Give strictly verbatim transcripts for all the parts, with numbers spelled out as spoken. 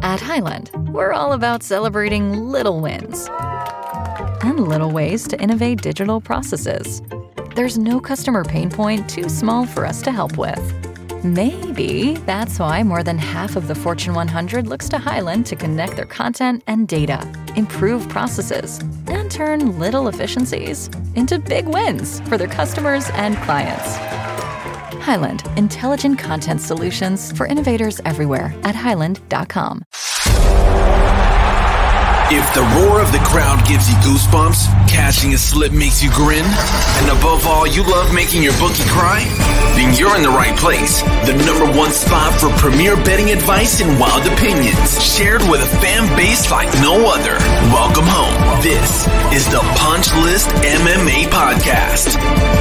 At Highland, we're all about celebrating little wins and little ways to innovate digital processes. There's no customer pain point too small for us to help with. Maybe that's why more than half of the Fortune one hundred looks to Highland to connect their content and data, improve processes, and turn little efficiencies into big wins for their customers and clients. Highland, intelligent content solutions for innovators everywhere at highland dot com. If the roar of the crowd gives you goosebumps, cashing a slip makes you grin, and above all, you love making your bookie cry, then you're in the right place. The number one spot for premier betting advice and wild opinions, shared with a fan base like no other. Welcome home. This is the Punch List M M A Podcast.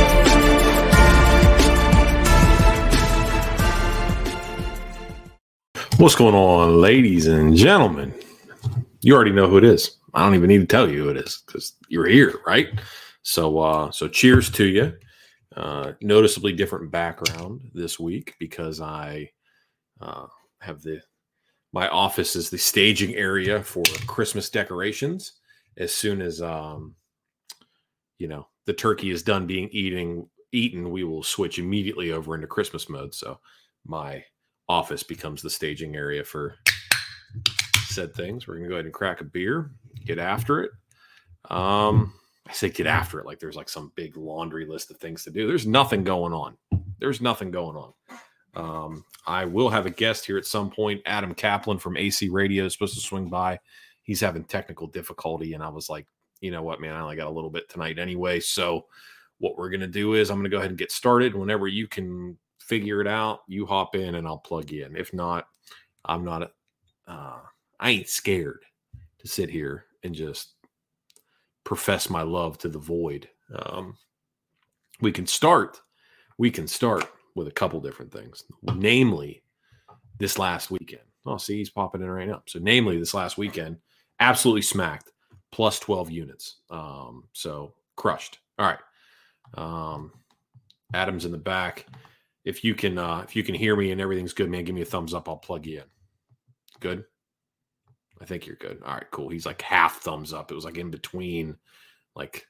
What's going on, ladies and gentlemen? You already know who it is. I don't even need to tell you who it is because you're here, right? So, uh, so cheers to you. Uh, noticeably different background this week because I uh, have the my office is the staging area for Christmas decorations. As soon as um, you know the turkey is done being eating eaten, we will switch immediately over into Christmas mode. So, my office becomes the staging area for said things. We're gonna go ahead and crack a beer, get after it. Um, I say get after it like there's like some big laundry list of things to do. There's nothing going on. There's nothing going on. Um, I will have a guest here at some point. Adam Kaplan from A C Radio is supposed to swing by. He's having technical difficulty, and I was like, you know what, man, I only got a little bit tonight anyway. So what we're gonna do is I'm gonna go ahead and get started. Whenever you can figure it out, you hop in and I'll plug you in. If not, I'm not a uh, I ain't scared to sit here and just profess my love to the void. Um, we can start. We can start with a couple different things. Namely, this last weekend. Oh, see, he's popping in right now. So, namely, this last weekend, absolutely smacked, plus twelve units. Um, so, crushed. All right. Um, Adam's in the back. If you can, uh, if you can hear me and everything's good, man, give me a thumbs up. I'll plug you in. Good. I think you're good. All right, cool. He's like half thumbs up. It was like in between, like.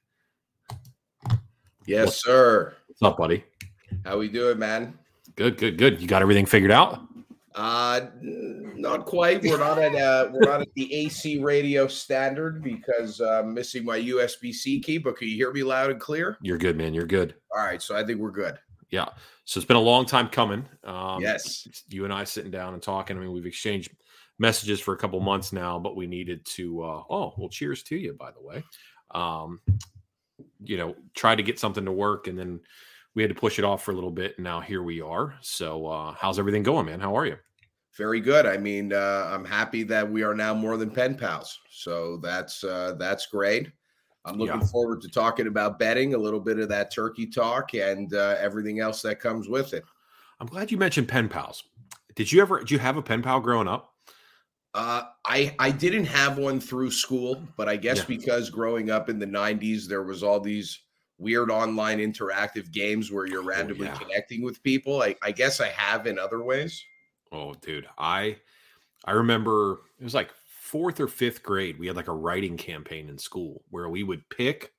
Yes, what, sir. What's up, buddy? How we doing, man? Good, good, good. You got everything figured out? Uh, not quite. We're not at uh, we're not at the A C radio standard because uh, I'm missing my U S B C key. But can you hear me loud and clear? You're good, man. You're good. All right, so I think we're good. Yeah. So it's been a long time coming. Um, yes. You and I sitting down and talking. I mean, we've exchanged messages for a couple months now, but we needed to, uh, oh, well, cheers to you, by the way. Um, you know, try to get something to work, and then we had to push it off for a little bit, and now here we are. So uh, how's everything going, man? How are you? Very good. I mean, uh, I'm happy that we are now more than pen pals. So that's, uh, that's great. I'm looking yeah. forward to talking about betting, a little bit of that turkey talk, and uh, everything else that comes with it. I'm glad you mentioned pen pals. Did you ever, did you have a pen pal growing up? Uh, I I didn't have one through school, but I guess yeah. because growing up in the nineties, there was all these weird online interactive games where you're randomly oh, yeah. connecting with people. I, I guess I have in other ways. Oh, dude, I I remember it was like fourth or fifth grade. We had like a writing campaign in school where we would pick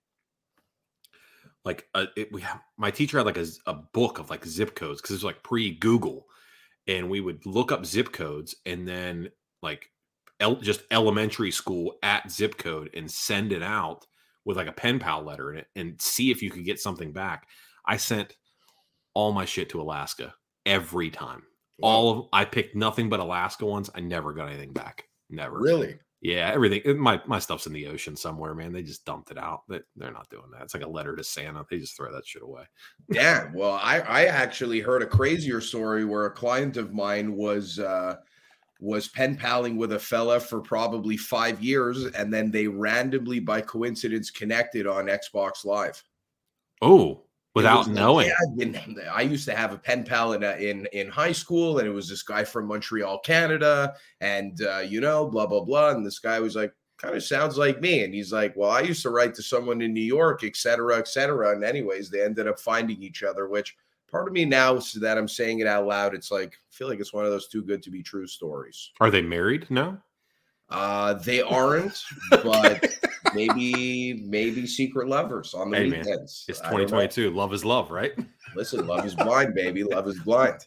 like a, it, we have, my teacher had like a, a book of like zip codes because it was like pre-Google, and we would look up zip codes and then like el- just elementary school at zip code and send it out with like a pen pal letter in it and see if you could get something back. I sent all my shit to Alaska every time. Wow. All of I picked nothing but Alaska ones. I never got anything back. Never. Really? Yeah, everything. My my stuff's in the ocean somewhere, man. They just dumped it out. They, they're not doing that. It's like a letter to Santa. They just throw that shit away. Damn. Well, I, I actually heard a crazier story where a client of mine was uh, was pen paling with a fella for probably five years, and then they randomly, by coincidence, connected on Xbox Live. Oh, without knowing. Like, yeah, I used to have a pen pal in, a, in in high school, and it was this guy from Montreal, Canada, and uh, you know, blah blah blah. And this guy was like, kind of sounds like me, and he's like, well, I used to write to someone in New York, et cetera, et cetera. And anyways, they ended up finding each other, which part of me now, so that I'm saying it out loud, it's like, I feel like it's one of those too good to be true stories. Are they married now? Uh, they aren't, but maybe, maybe secret lovers on the Hey, weekends. Man, it's twenty twenty-two. Love is love, right? Listen, love is blind, baby. Love is blind.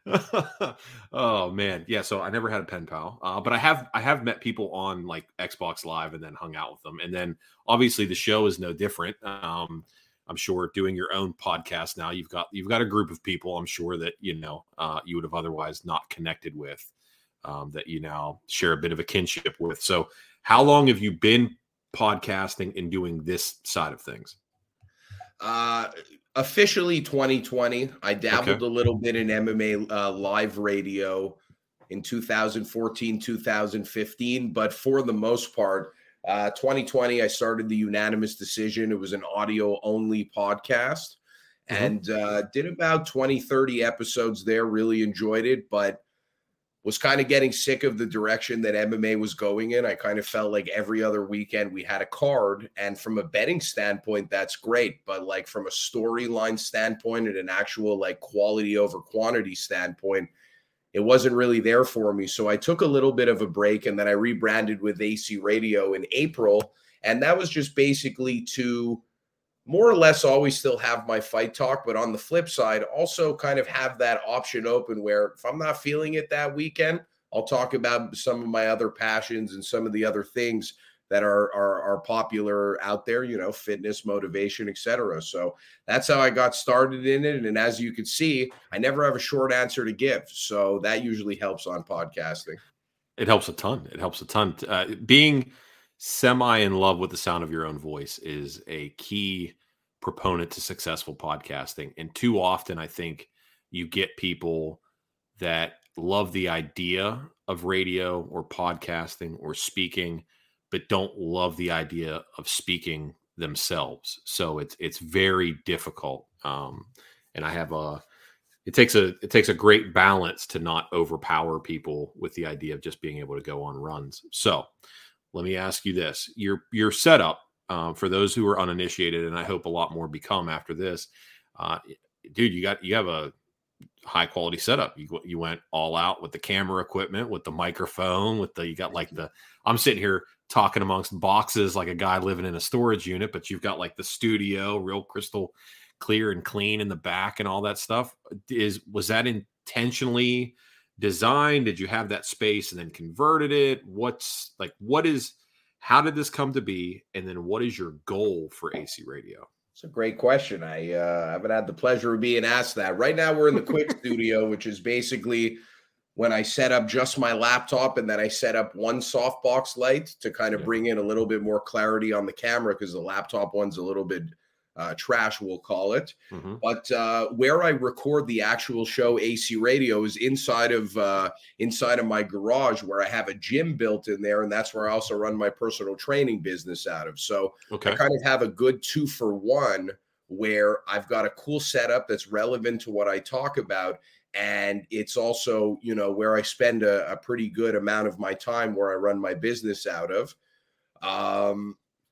Oh man, yeah. So I never had a pen pal, uh, but I have I have met people on like Xbox Live and then hung out with them. And then obviously the show is no different. Um, I'm sure doing your own podcast now, you've got you've got a group of people. I'm sure that you know uh, you would have otherwise not connected with, um, that you now share a bit of a kinship with. So how long have you been podcasting and doing this side of things? Uh, officially twenty twenty. I dabbled Okay. a little bit in M M A uh, live radio in two thousand fourteen, two thousand fifteen, but for the most part, uh, twenty twenty, I started the Unanimous Decision. It was an audio only podcast, Mhm. and uh, did about twenty, thirty episodes there. Really enjoyed it, but was kind of getting sick of the direction that M M A was going in. I kind of felt like every other weekend we had a card, and from a betting standpoint, that's great. But like from a storyline standpoint and an actual like quality over quantity standpoint, it wasn't really there for me. So I took a little bit of a break, and then I rebranded with A C Radio in April. And that was just basically to more or less always still have my fight talk, but on the flip side, also kind of have that option open where if I'm not feeling it that weekend, I'll talk about some of my other passions and some of the other things that are are, are popular out there, you know, fitness, motivation, et cetera. So that's how I got started in it. And as you can see, I never have a short answer to give. So that usually helps on podcasting. It helps a ton. It helps a ton. Uh, being semi in love with the sound of your own voice is a key proponent to successful podcasting. And too often, I think you get people that love the idea of radio or podcasting or speaking, but don't love the idea of speaking themselves. So it's it's very difficult. Um, and I have a it takes a it takes a great balance to not overpower people with the idea of just being able to go on runs. So let me ask you this: your your setup, um, for those who are uninitiated, and I hope a lot more become after this, uh, dude. You got you have a high quality setup. You you went all out with the camera equipment, with the microphone, with the you got like the. I'm sitting here talking amongst boxes like a guy living in a storage unit, but you've got like the studio, real crystal clear and clean in the back, and all that stuff. Is was that intentionally designed? Did you have that space and then converted it? What's like, what is, how did this come to be? And then what is your goal for A C Radio? It's a great question. I uh, haven't had the pleasure of being asked that. Right now we're in the quick studio, which is basically when I set up just my laptop and then I set up one softbox light to kind of Yeah. bring in a little bit more clarity on the camera, because the laptop one's a little bit Uh, trash, we'll call it. Mm-hmm. But uh, where I record the actual show, A C Radio, is inside of uh, inside of my garage, where I have a gym built in there, and that's where I also run my personal training business out of. So Okay. I kind of have a good two for one, where I've got a cool setup that's relevant to what I talk about, and it's also, you know, where I spend a, a pretty good amount of my time, where I run my business out of. Um,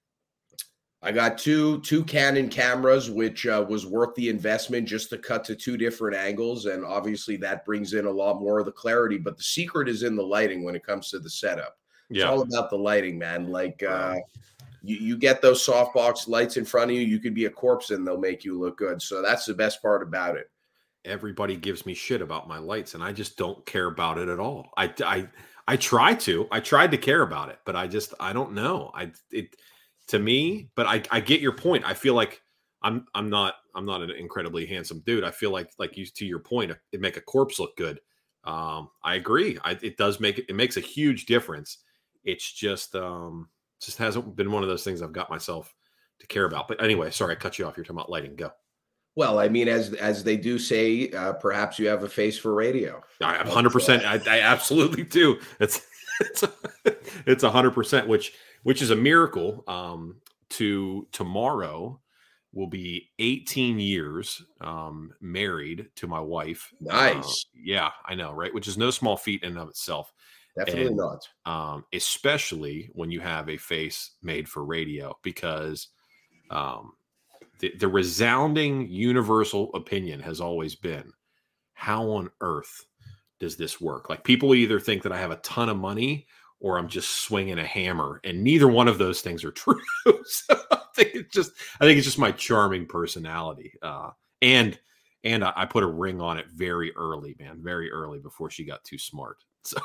I got two two Canon cameras, which uh, was worth the investment just to cut to two different angles. And obviously that brings in a lot more of the clarity. But the secret is in the lighting when it comes to the setup. It's Yeah. all about the lighting, man. Like uh, you, you get those softbox lights in front of you, you could be a corpse and they'll make you look good. So that's the best part about it. Everybody gives me shit about my lights, and I just don't care about it at all. I, I, I try to, I tried to care about it, but I just, I don't know. I, it, to me, but I, I get your point. I feel like I'm, I'm not, I'm not an incredibly handsome dude. I feel like, like you, to your point, it make a corpse look good. Um, I agree. I, it does make it, it makes a huge difference. It's just, um, just hasn't been one of those things I've got myself to care about. But anyway, sorry, I cut you off. You're talking about lighting. Go. Well, I mean, as as they do say, uh, perhaps you have a face for radio. I one hundred percent. I, I absolutely do. It's it's it's one hundred percent, which which is a miracle. Um, to tomorrow will be eighteen years um, married to my wife. Nice. Uh, yeah, I know, right? Which is no small feat in and of itself. Definitely And, not. Um, especially when you have a face made for radio, because um, the, the resounding universal opinion has always been, how on earth does this work? Like, people either think that I have a ton of money or I'm just swinging a hammer, and neither one of those things are true. So I think it's just, I think it's just my charming personality. Uh, and, and I, I put a ring on it very early, man, very early before she got too smart. So,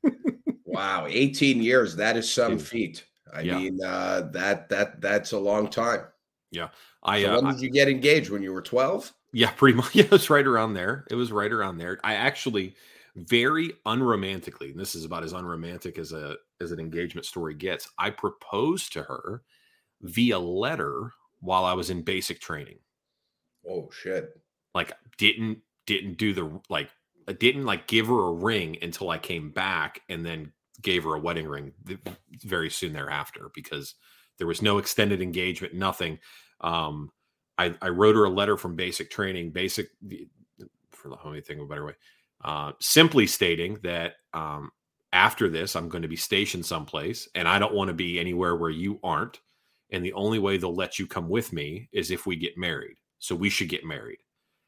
wow. eighteen years. That is some Dude. feat. I Yeah. mean, uh, that, that, that's a long time. Yeah. I, So uh, when did you get engaged? When you were twelve? Yeah, pretty much. Yeah, it was right around there. It was right around there. I actually, very unromantically, and this is about as unromantic as a as an engagement story gets, I proposed to her via letter while I was in basic training. Oh shit. Like, didn't didn't do the like I didn't like give her a ring until I came back, and then gave her a wedding ring th- very soon thereafter, because there was no extended engagement, nothing. Um, I, I wrote her a letter from basic training, basic for the homie thing, a better way, uh, simply stating that um, after this, I'm going to be stationed someplace, and I don't want to be anywhere where you aren't. And the only way they'll let you come with me is if we get married. So we should get married.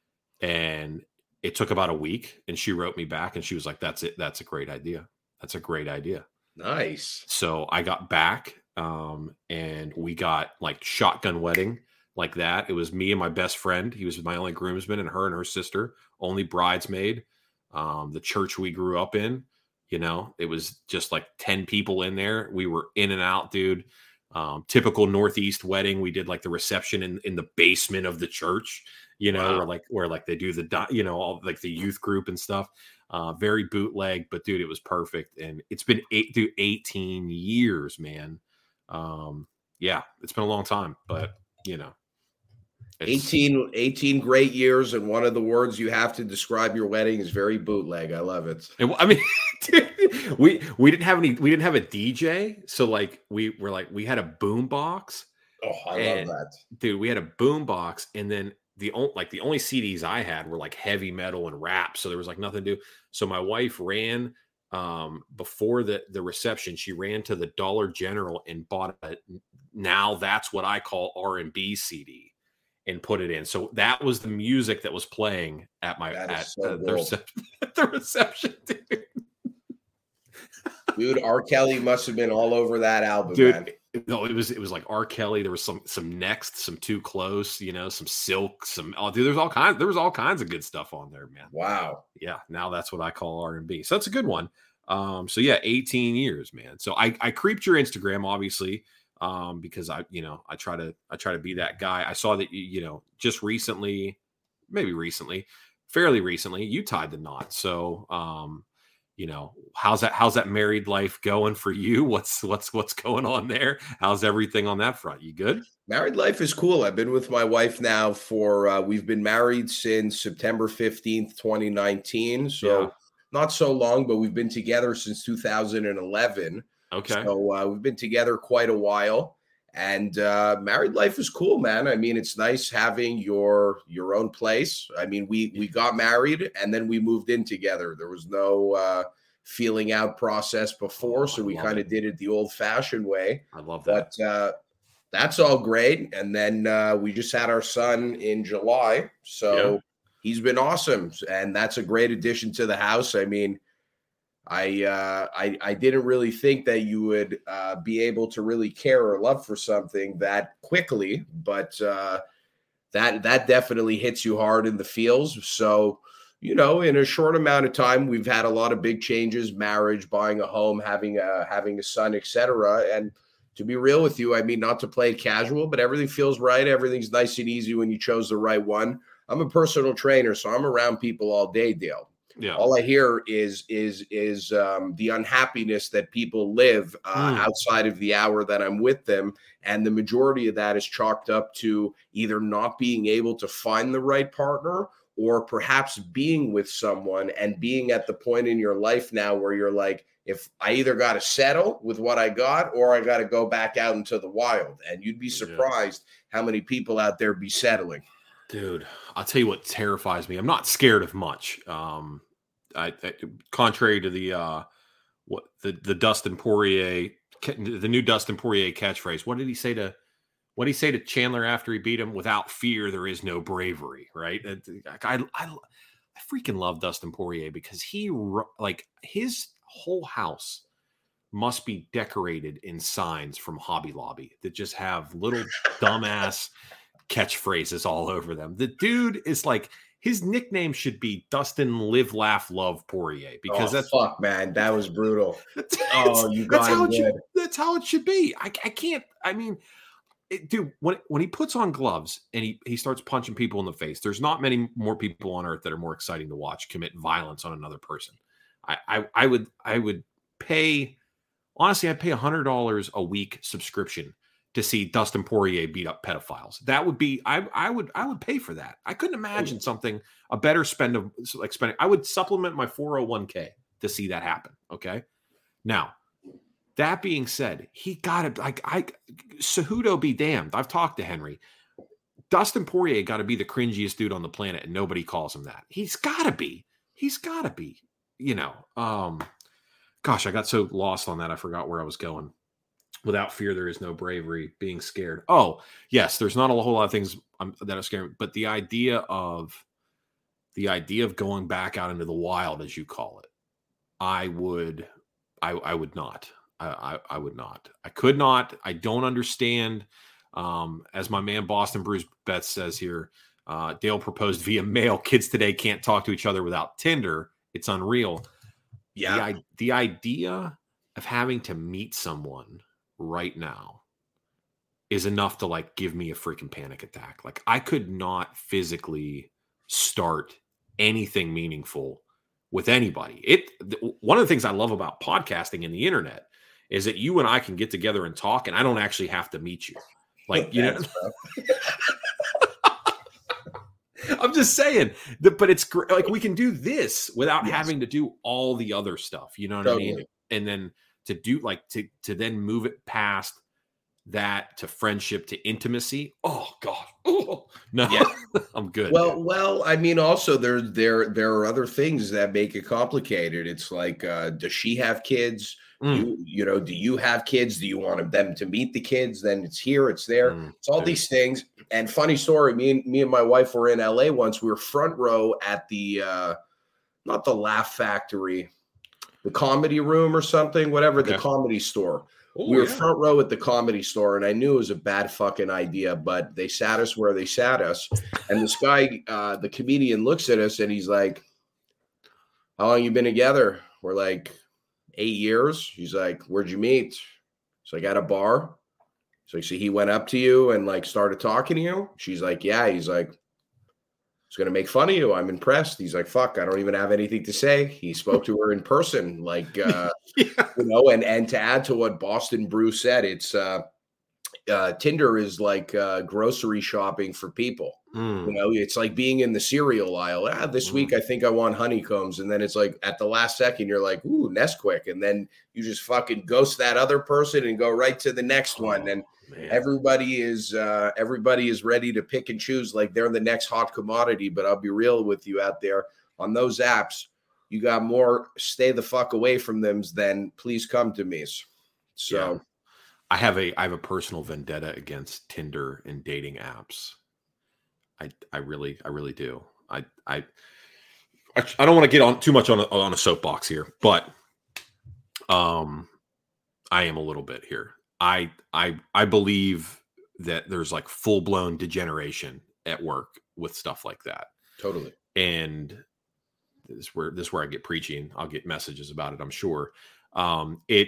And it took about a week, and she wrote me back, and she was like, that's it. That's a great idea. That's a great idea. Nice. So I got back, um, and we got like shotgun wedding like that. It was me and my best friend. He was my only groomsman, and her and her sister, only bridesmaid. Um, the church we grew up in, you know, it was just like ten people in there. We were in and out, dude. Um, typical Northeast wedding. We did like the reception in, in the basement of the church, you know, Wow. where like, where like they do the, you know, all like the youth group and stuff. Uh, very bootleg, but dude, it was perfect. And it's been eight through eighteen years, man. Um, yeah, it's been a long time, but you know, it's, eighteen, eighteen great years. And one of the words you have to describe your wedding is very bootleg. I love it. it I mean, dude, we, we didn't have any, we didn't have a D J. So like, we were like, we had a boom box. Oh, I And, love that. Dude, we had a boom box, and then the only like the only C Ds I had were like heavy metal and rap, so there was like nothing to do. So my wife ran um before the the reception. She ran to the Dollar General and bought a, now that's what I call R and B C D, and put it in. So that was the music that was playing at my That at is so uh, the, cool. reception, at the reception, dude. Dude, R. Kelly must have been all over that album, Dude, man. no, it was it was like R. Kelly. There was some some Next, some Too Close, you know, some Silk, some oh, dude. There's all kinds. There was all kinds of good stuff on there, man. Wow. Yeah, now that's what I call R and B. So that's a good one. Um, so yeah, eighteen years, man. So I I creeped your Instagram, obviously, um, because I you know I try to I try to be that guy. I saw that you you know just recently, maybe recently, fairly recently, you tied the knot. So um. You know, how's that? How's that married life going for you? What's what's what's going on there? How's everything on that front? You good? Married life is cool. I've been with my wife now for uh, we've been married since September fifteenth, twenty nineteen. So Yeah. not so long, but we've been together since two thousand eleven. Okay. So uh, we've been together quite a while. And uh, married life is cool, man. I mean, it's nice having your your own place. I mean, we we got married and then we moved in together. There was no uh, feeling out process before, Oh, so I we love kind it. of did it the old-fashioned way. I love that. But uh, that's all great. And then uh, we just had our son in July, so Yeah. he's been awesome, and that's a great addition to the house. I mean. I, uh, I I didn't really think that you would uh, be able to really care or love for something that quickly, but uh, that that definitely hits you hard in the feels. So, you know, in a short amount of time, we've had a lot of big changes: marriage, buying a home, having a having a son, et cetera. And to be real with you, I mean, not to play it casual, but everything feels right. Everything's nice and easy when you chose the right one. I'm a personal trainer, so I'm around people all day, Dale. Yeah. All I hear is is is um, the unhappiness that people live uh, Mm. outside of the hour that I'm with them, and the majority of that is chalked up to either not being able to find the right partner, or perhaps being with someone and being at the point in your life now where you're like, if I either got to settle with what I got, or I got to go back out into the wild. And you'd be Yeah. surprised how many people out there be settling. Dude, I'll tell you what terrifies me. I'm not scared of much. Um, I, I contrary to the uh, what the the Dustin Poirier, the new Dustin Poirier catchphrase. What did he say to? what did he say to Chandler after he beat him? Without fear, there is no bravery, right? I, I, I freaking love Dustin Poirier because he, like, his whole house must be decorated in signs from Hobby Lobby that just have little dumbass catchphrases all over them. The dude is like, his nickname should be Dustin Live, Laugh, Love Poirier because oh, that's fuck, man. That was brutal. Oh, you got that's how it. it should, that's how it should be. I, I can't, I mean, it, dude, when, when he puts on gloves and he, he starts punching people in the face, there's not many more people on earth that are more exciting to watch commit violence on another person. I, I, I would, I would pay, honestly, I'd pay a hundred dollars a week subscription to see Dustin Poirier beat up pedophiles. That would be, I, I would, I would pay for that. I couldn't imagine something, a better spend of like spending. I would supplement my four oh one k to see that happen. Okay. Now, that being said, he got it. Like, I, Cejudo be damned. I've talked to Henry. Dustin Poirier got to be the cringiest dude on the planet, and nobody calls him that. He's got to be. He's got to be. You know. Um, gosh, I got so lost on that. I forgot where I was going. Without fear, there is no bravery. Being scared. Oh, yes. There's not a whole lot of things um, that are scary, but the idea of the idea of going back out into the wild, as you call it, I would, I, I would not. I, I, I would not. I could not. I don't understand. Um, as my man Boston Bruce Betts says here, uh, Dale proposed via mail. Kids today can't talk to each other without Tinder. It's unreal. Yeah. The, the idea of having to meet someone right now is enough to like give me a freaking panic attack. Like I could not physically start anything meaningful with anybody. It th- one of the things I love about podcasting and the internet is that you and I can get together and talk, and I don't actually have to meet you. Like, you know, I'm just saying that, but it's great. Like we can do this without yes. having to do all the other stuff. You know what totally. I mean? And then to do like to to then move it past that to friendship to intimacy. Oh God, oh, no, yeah. I'm good. Well, well, I mean, also there there there are other things that make it complicated. It's like, uh, does she have kids? Mm. You you know, do you have kids? Do you want them to meet the kids? Then it's here, it's there. Mm. It's all these things. And funny story, me and me and my wife were in L A once. We were front row at the uh, not the Laugh Factory, the Comedy Room or something, whatever, okay. the Comedy Store. Ooh, we were yeah. front row at the Comedy Store, and I knew it was a bad fucking idea, but they sat us where they sat us. And this guy, uh, the comedian, looks at us and he's like, "How long you been together?" We're like, eight years. He's like, "Where'd you meet?" It's like, "At a bar." It's like, "So he went up to you and like started talking to you?" She's like, "Yeah." He's like, "He's going to make fun of you. I'm impressed." He's like, "Fuck, I don't even have anything to say." He spoke to her in person, like, uh, yeah. you know, and, and to add to what Boston Bruce said, it's uh, uh, Tinder is like uh, grocery shopping for people. Mm. You know, it's like being in the cereal aisle. Ah, this mm. week, I think I want honeycombs. And then it's like at the last second, you're like, ooh, Nesquik. And then you just fucking ghost that other person and go right to the next oh, one. And man. everybody is uh, everybody is ready to pick and choose like they're the next hot commodity. But I'll be real with you out there on those apps. You got more stay the fuck away from them than please come to me. So yeah. I have a I have a personal vendetta against Tinder and dating apps. I, I really, I really do. I, I, I don't want to get on too much on a, on a soapbox here, but, um, I am a little bit here. I, I, I believe that there's like full blown degeneration at work with stuff like that. Totally. And this is where, this is where I get preaching. I'll get messages about it, I'm sure. Um, it,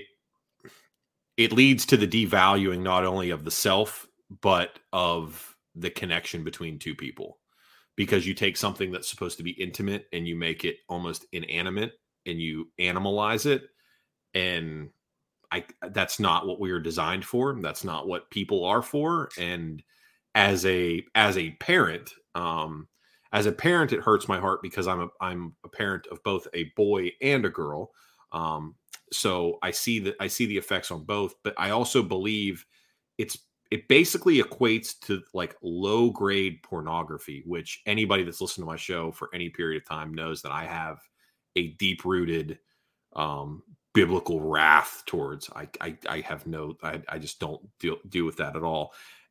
it leads to the devaluing not only of the self, but of the connection between two people, because you take something that's supposed to be intimate and you make it almost inanimate and you animalize it. And I, that's not what we were designed for. That's not what people are for. And as a, as a parent, um, as a parent, it hurts my heart because I'm a, I'm a parent of both a boy and a girl. Um, so I see that I see the effects on both, but I also believe it's, it basically equates to like low grade pornography, which anybody that's listened to my show for any period of time knows that I have a deep rooted um, biblical wrath towards. I, I, I have no, I, I just don't deal, deal with that at all.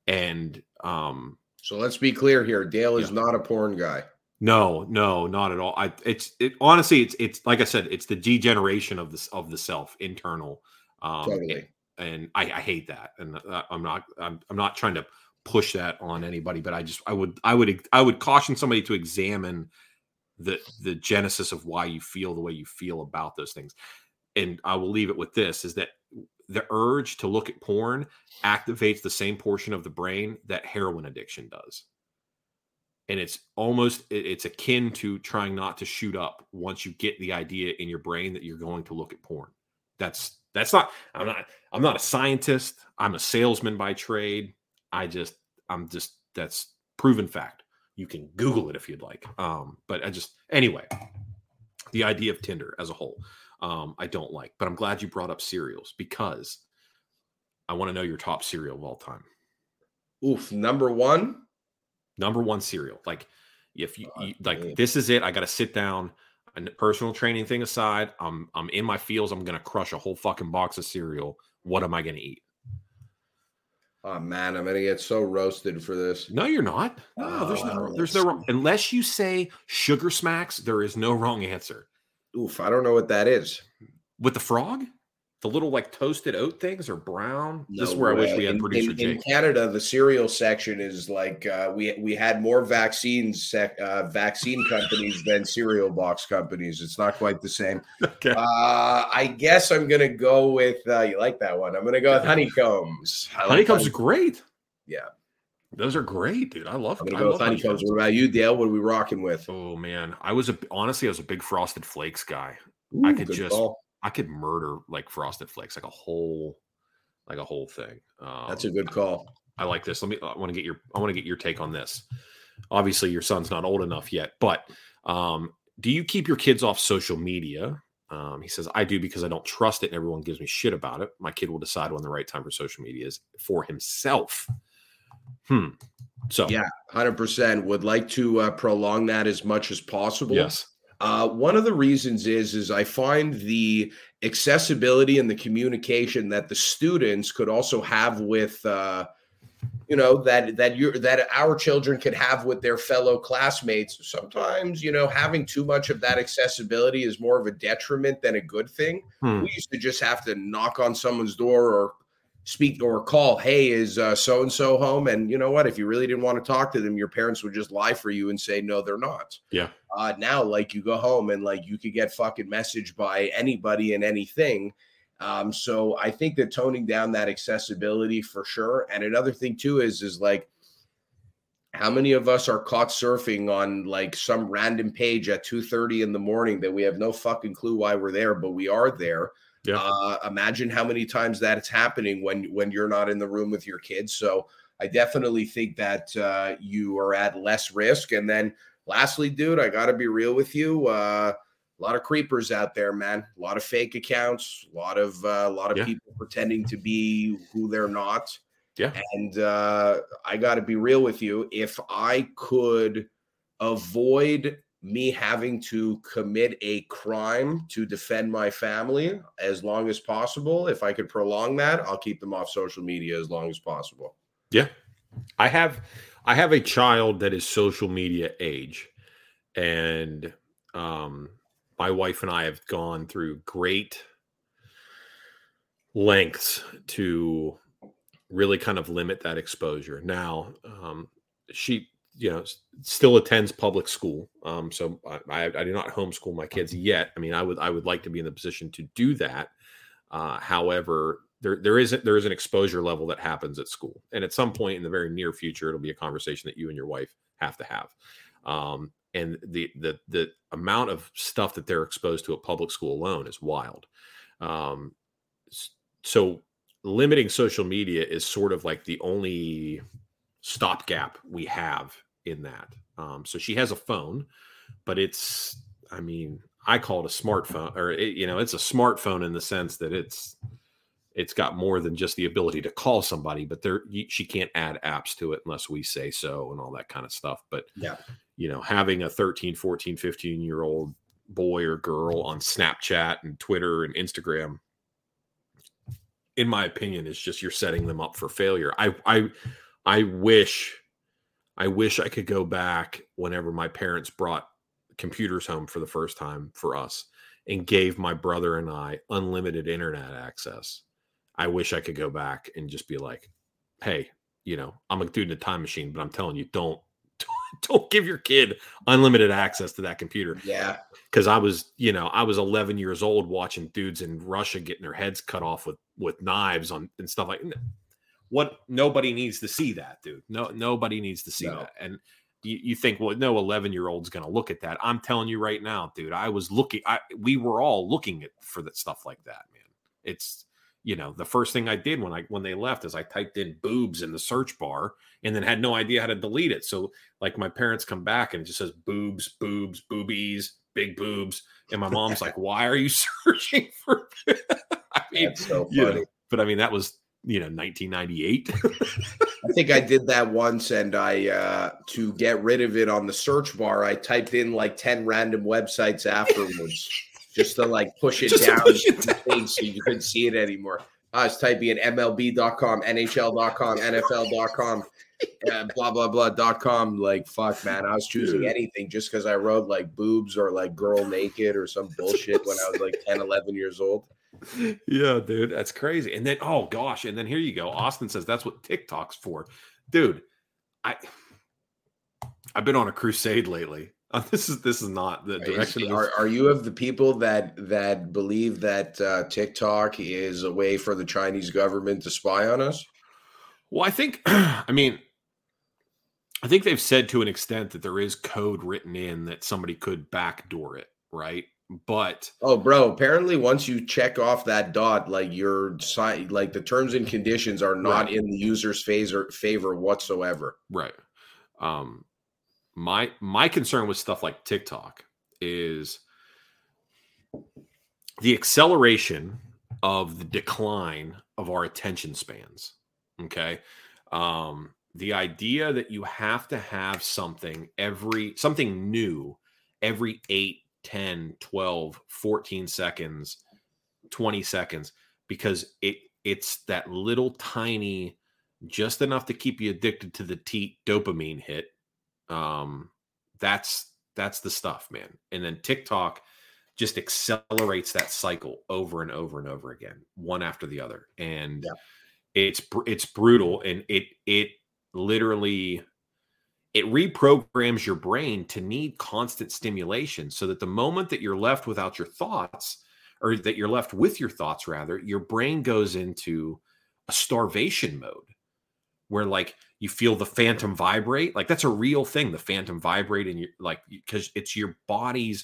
And um, so let's be clear here. Dale is yeah. not a porn guy. No, no, not at all. I it's it honestly, it's it's like I said, it's the degeneration of this of the self internal. Um, Totally. And, and I, I hate that. And uh, I'm not I'm, I'm not trying to push that on anybody, but I just I would I would I would caution somebody to examine the the genesis of why you feel the way you feel about those things. And I will leave it with this: is that the urge to look at porn activates the same portion of the brain that heroin addiction does. And it's almost, it's akin to trying not to shoot up once you get the idea in your brain that you're going to look at porn. That's, that's not, I'm not, I'm not a scientist. I'm a salesman by trade. I just, I'm just, that's proven fact. You can Google it if you'd like. Um, but I just, anyway, the idea of Tinder as a whole, um, I don't like, but I'm glad you brought up cereals because I want to know your top cereal of all time. Oof. Number one. Number one cereal. Like if you, Oh, you like, man. this is it. I got to sit down. And personal training thing aside, I'm I'm in my fields. I'm gonna crush a whole fucking box of cereal. What am I gonna eat? Oh man, I'm gonna get so roasted for this. No, you're not. No, Oh, there's no let's there's no wrong. Unless you say Sugar Smacks, there is no wrong answer. Oof, I don't know what that is. With the frog? The little like toasted oat things are brown. No this is where I wish way. we had in, producer in, Jake. in Canada, the cereal section is like uh, we we had more vaccines sec, uh, vaccine companies than cereal box companies. It's not quite the same. Okay. Uh, I guess I'm gonna go with uh, you like that one. I'm gonna go with honeycombs. I like Honeycombs are honeycombs. great. Yeah, Those are great, dude. I love I'm I gonna go love with honeycombs. What about you, Dale? What are we rocking with? Oh man, I was a honestly I was a big Frosted Flakes guy. Ooh, I could good just call. I could murder like Frosted Flakes, like a whole, like a whole thing. Um, That's a good call. I like this. Let me. I want to get your. I want to get your take on this. Obviously, your son's not old enough yet, but um, do you keep your kids off social media? Um, he says, I do because I don't trust it, and everyone gives me shit about it. My kid will decide when the right time for social media is for himself. Hmm. So Yeah, one hundred percent would like to uh, prolong that as much as possible. yes. Uh, one of the reasons is is I find the accessibility and the communication that the students could also have with, uh, you know, that that you that our children could have with their fellow classmates. Sometimes, you know, having too much of that accessibility is more of a detriment than a good thing. Hmm. We used to just have to knock on someone's door or speak or call, hey, is uh, so-and-so home? And you know what? If you really didn't want to talk to them, your parents would just lie for you and say, no, they're not. Yeah. Uh, now, like you go home and like you could get fucking messaged by anybody and anything. Um, so I think that toning down that accessibility for sure. And another thing too is, is like, how many of us are caught surfing on like some random page at two thirty in the morning that we have no fucking clue why we're there, but we are there. Yeah. Uh, imagine how many times that it's happening when, when you're not in the room with your kids. So I definitely think that uh, you are at less risk. And then lastly, dude, I got to be real with you. Uh, a lot of creepers out there, man. A lot of fake accounts, a lot of uh, a lot of Yeah. people pretending to be who they're not. Yeah. And uh, I got to be real with you. If I could avoid me having to commit a crime to defend my family as long as possible, if I could prolong that, I'll keep them off social media as long as possible. Yeah. I have I have a child that is social media age. And um my wife and I have gone through great lengths to really kind of limit that exposure. Now, um she you know still attends public school. Um so I, I do not homeschool my kids yet. I mean, I would I would like to be in the position to do that. Uh however, There, there isn't there is an exposure level that happens at school, and at some point in the very near future, it'll be a conversation that you and your wife have to have. Um, and the the the amount of stuff that they're exposed to at public school alone is wild. Um, so limiting social media is sort of like the only stopgap we have in that. Um, so she has a phone, but it's I mean I call it a smartphone, or it, you know it's a smartphone in the sense that it's. It's got more than just the ability to call somebody, but there she can't add apps to it unless we say so and all that kind of stuff. But, Yeah. you know, having a thirteen, fourteen, fifteen year old boy or girl on Snapchat and Twitter and Instagram, in my opinion, is just you're setting them up for failure. I, I, I wish, I wish I could go back whenever my parents brought computers home for the first time for us and gave my brother and I unlimited internet access. I wish I could go back and just be like, hey, you know, I'm a dude in a time machine, but I'm telling you, don't, don't give your kid unlimited access to that computer. Yeah. Cause I was, you know, I was eleven years old watching dudes in Russia getting their heads cut off with, with knives on and stuff like that. What nobody needs to see that, dude. No, nobody needs to see No. that. And you, you think, well, no eleven year old's going to look at that. I'm telling you right now, dude, I was looking, I, we were all looking at for that stuff like that, man. It's, you know, the first thing I did when I, when they left is I typed in boobs in the search bar and then had no idea how to delete it. So like my parents come back and it just says boobs, boobs, boobies, big boobs. And my mom's like, why are you searching for this? I mean, That's so you funny. know, but I mean, that was, you know, nineteen ninety-eight. I think I did that once, and I uh to get rid of it on the search bar, I typed in like ten random websites afterwards just to like push it Just to down push it to the page so you couldn't see it anymore. I was typing in M L B dot com, N H L dot com, N F L dot com, uh, blah blah blah dot com. Like fuck, man, I was choosing anything just because I wrote like boobs or like girl naked or some bullshit when I was like ten, eleven years old. Yeah, dude, that's crazy. And then, oh gosh, and then here you go. Austin says that's what TikTok's for, dude. I I've been on a crusade lately. Uh, this is this is not the direction. Is, of this. Are are you of the people that that believe that uh, TikTok is a way for the Chinese government to spy on us? Well, I think, I mean, I think they've said to an extent that there is code written in that somebody could backdoor it, right? But oh, bro, apparently once you check off that dot, like your si- like the terms and conditions are not right. in the user's favor favor whatsoever. Right. Um, my my concern with stuff like TikTok is the acceleration of the decline of our attention spans. Okay. Um, the idea that you have to have something every something new every eight ten, twelve, fourteen seconds, twenty seconds, because it it's that little tiny, just enough to keep you addicted to the t- dopamine hit. Um, that's that's the stuff, man. And then TikTok just accelerates that cycle over and over and over again, one after the other. And yeah. it's it's brutal, and it it literally it reprograms your brain to need constant stimulation so that the moment that you're left without your thoughts, or that you're left with your thoughts, rather, your brain goes into a starvation mode where like you feel the phantom vibrate. Like that's a real thing, the phantom vibrate, and you like, because it's your body's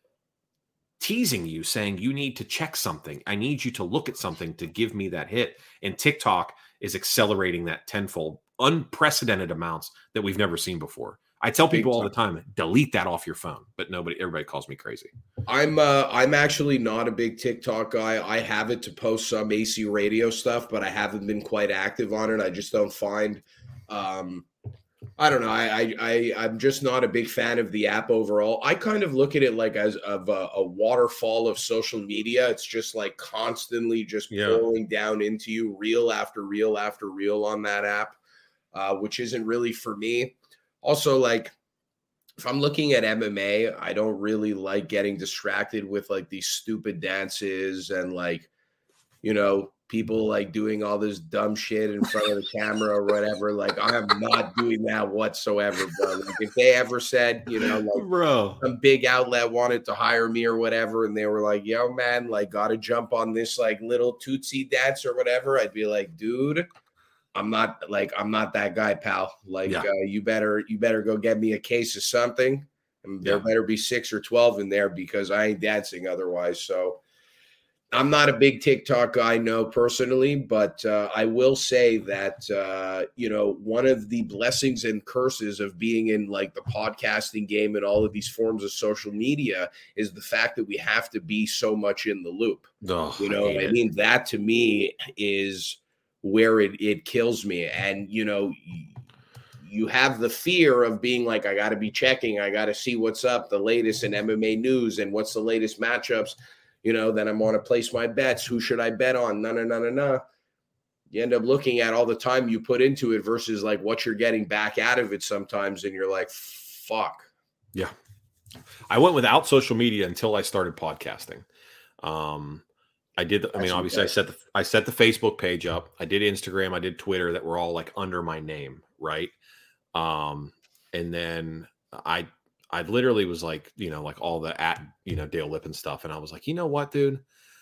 teasing you, saying you need to check something. I need you to look at something to give me that hit. And TikTok is accelerating that tenfold, unprecedented amounts that we've never seen before. I tell people all the time, delete that off your phone, but nobody, everybody calls me crazy. I'm uh, I'm actually not a big TikTok guy. I have it to post some A C radio stuff, but I haven't been quite active on it. I just don't find, um, I don't know. I, I I I'm just not a big fan of the app overall. I kind of look at it like as of a, a waterfall of social media. It's just like constantly just Yeah. pouring down into you, reel after reel after reel on that app, uh, which isn't really for me. Also, like, if I'm looking at M M A, I don't really like getting distracted with like these stupid dances and like, you know, people like doing all this dumb shit in front of the camera or whatever. Like, I am not doing that whatsoever, bro. Like, if they ever said, you know, like Bro, some big outlet wanted to hire me or whatever, and they were like, yo, man, like, gotta jump on this like little Tootsie dance or whatever, I'd be like, dude, I'm not like, I'm not that guy, pal. Like, Yeah. uh, you better, you better go get me a case of something. And there Yeah. better be six or twelve in there because I ain't dancing otherwise. So I'm not a big TikTok guy, no, personally, but uh, I will say that, uh, you know, one of the blessings and curses of being in like the podcasting game and all of these forms of social media is the fact that we have to be so much in the loop. oh, You know, I, hate I it. mean, that to me is where it, it kills me. And, you know, you have the fear of being like, I got to be checking. I got to see what's up, the latest in M M A news and what's the latest matchups. You know, then I'm going to place my bets. Who should I bet on? No, no, no, no, no. you end up looking at all the time you put into it versus like what you're getting back out of it sometimes. And you're like, fuck. Yeah. I went without social media until I started podcasting. Um, I did. I mean, obviously I set the, I set the Facebook page up. I did Instagram. I did Twitter that were all like under my name. Right. Um, and then I, I literally was like, you know, like all the at, you know, Dale Lippin stuff. And I was like, you know what, dude?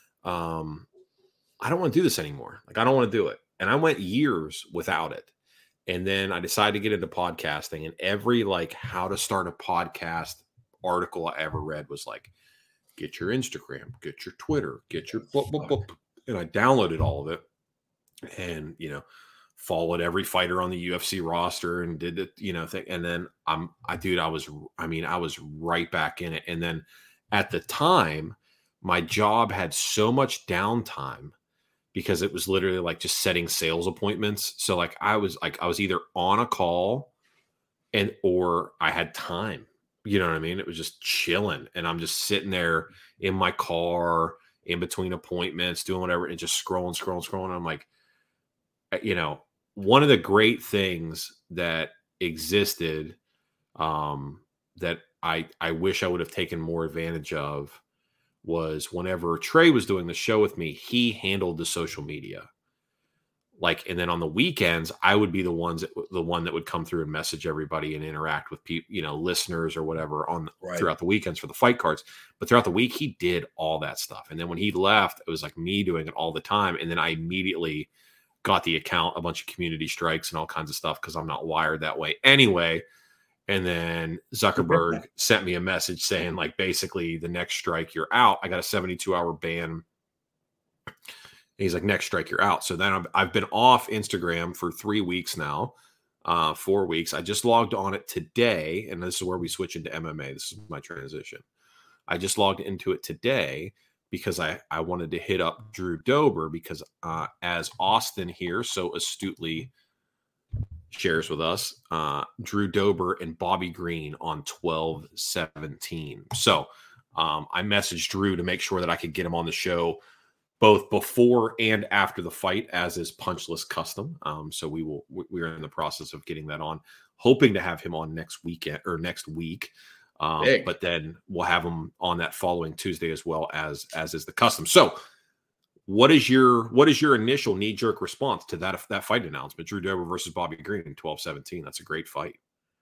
Um, I don't want to do this anymore. Like, I don't want to do it. And I went years without it. And then I decided to get into podcasting, and every like how to start a podcast article I ever read was like, get your Instagram, get your Twitter, get your blah, blah, blah. And I downloaded all of it and, you know, followed every fighter on the U F C roster and did it, you know, thing. And then I'm, I, dude, I was, I mean, I was right back in it. And then at the time, my job had so much downtime because it was literally like just setting sales appointments. So like I was like, I was either on a call and, or I had time, you know what I mean? It was just chilling. And I'm just sitting there in my car in between appointments, doing whatever, and just scrolling, scrolling, scrolling. I'm like, you know, one of the great things that existed um, that I, I wish I would have taken more advantage of was whenever Trey was doing the show with me, he handled the social media. Like, and then on the weekends, I would be the ones that, the one that would come through and message everybody and interact with people, you know, listeners or whatever on right. throughout the weekends for the fight cards. But throughout the week, he did all that stuff. And then when he left, it was like me doing it all the time. And then I immediately got the account, a bunch of community strikes and all kinds of stuff because I'm not wired that way anyway. And then Zuckerberg sent me a message saying, like, basically the next strike, you're out. I got a seventy-two hour ban. And he's like, next strike, you're out. So then I've, I've been off Instagram for three weeks now, uh, four weeks. I just logged on it today. And this is where we switch into M M A. This is my transition. I just logged into it today because I, I wanted to hit up Drew Dober because uh, as Austin here so astutely shares with us, uh, Drew Dober and Bobby Green on twelve seventeen. So um, I messaged Drew to make sure that I could get him on the show both before and after the fight, as is Punchless custom. Um, so we will, we are in the process of getting that on, hoping to have him on next weekend or next week. Um, but then we'll have him on that following Tuesday as well as, as is the custom. So what is your, what is your initial knee jerk response to that, that fight announcement? Drew Dober versus Bobby Green in twelve seventeen. That's a great fight.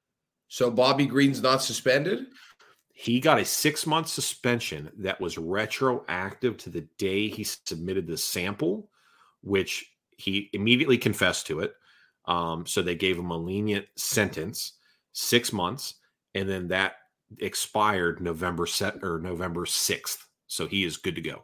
So Bobby Green's not suspended? He got a six-month suspension that was retroactive to the day he submitted the sample, which he immediately confessed to it. Um, so they gave him a lenient sentence, six months, and then that expired November set or November sixth. So he is good to go.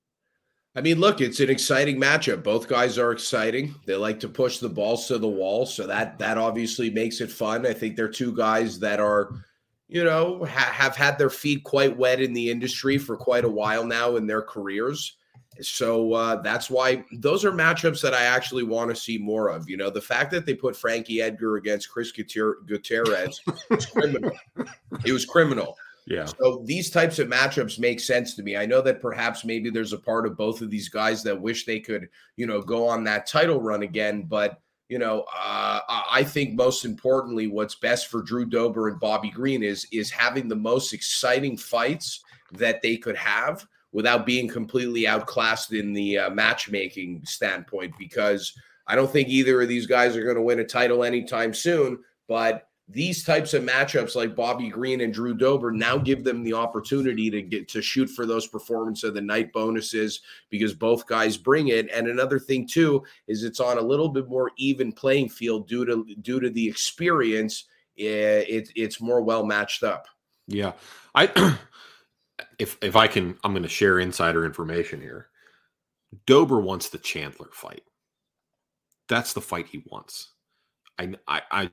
I mean, look, it's an exciting matchup. Both guys are exciting. They like to push the balls to the wall, so that that obviously makes it fun. I think they're two guys that are, you know, ha- have had their feet quite wet in the industry for quite a while now in their careers. So uh, that's why those are matchups that I actually want to see more of. You know, the fact that they put Frankie Edgar against Chris Gutierrez was criminal. It was criminal. Yeah. So these types of matchups make sense to me. I know that perhaps maybe there's a part of both of these guys that wish they could, you know, go on that title run again, but you know, uh, I think most importantly, what's best for Drew Dober and Bobby Green is, is having the most exciting fights that they could have without being completely outclassed in the uh, matchmaking standpoint, because I don't think either of these guys are going to win a title anytime soon. But these types of matchups like Bobby Green and Drew Dober now give them the opportunity to get to shoot for those performance of the night bonuses because both guys bring it. And another thing too, is it's on a little bit more even playing field due to, due to the experience. It, it's more well matched up. Yeah. I, if, if I can, I'm going to share insider information here. Dober wants the Chandler fight. That's the fight he wants. I, I, I,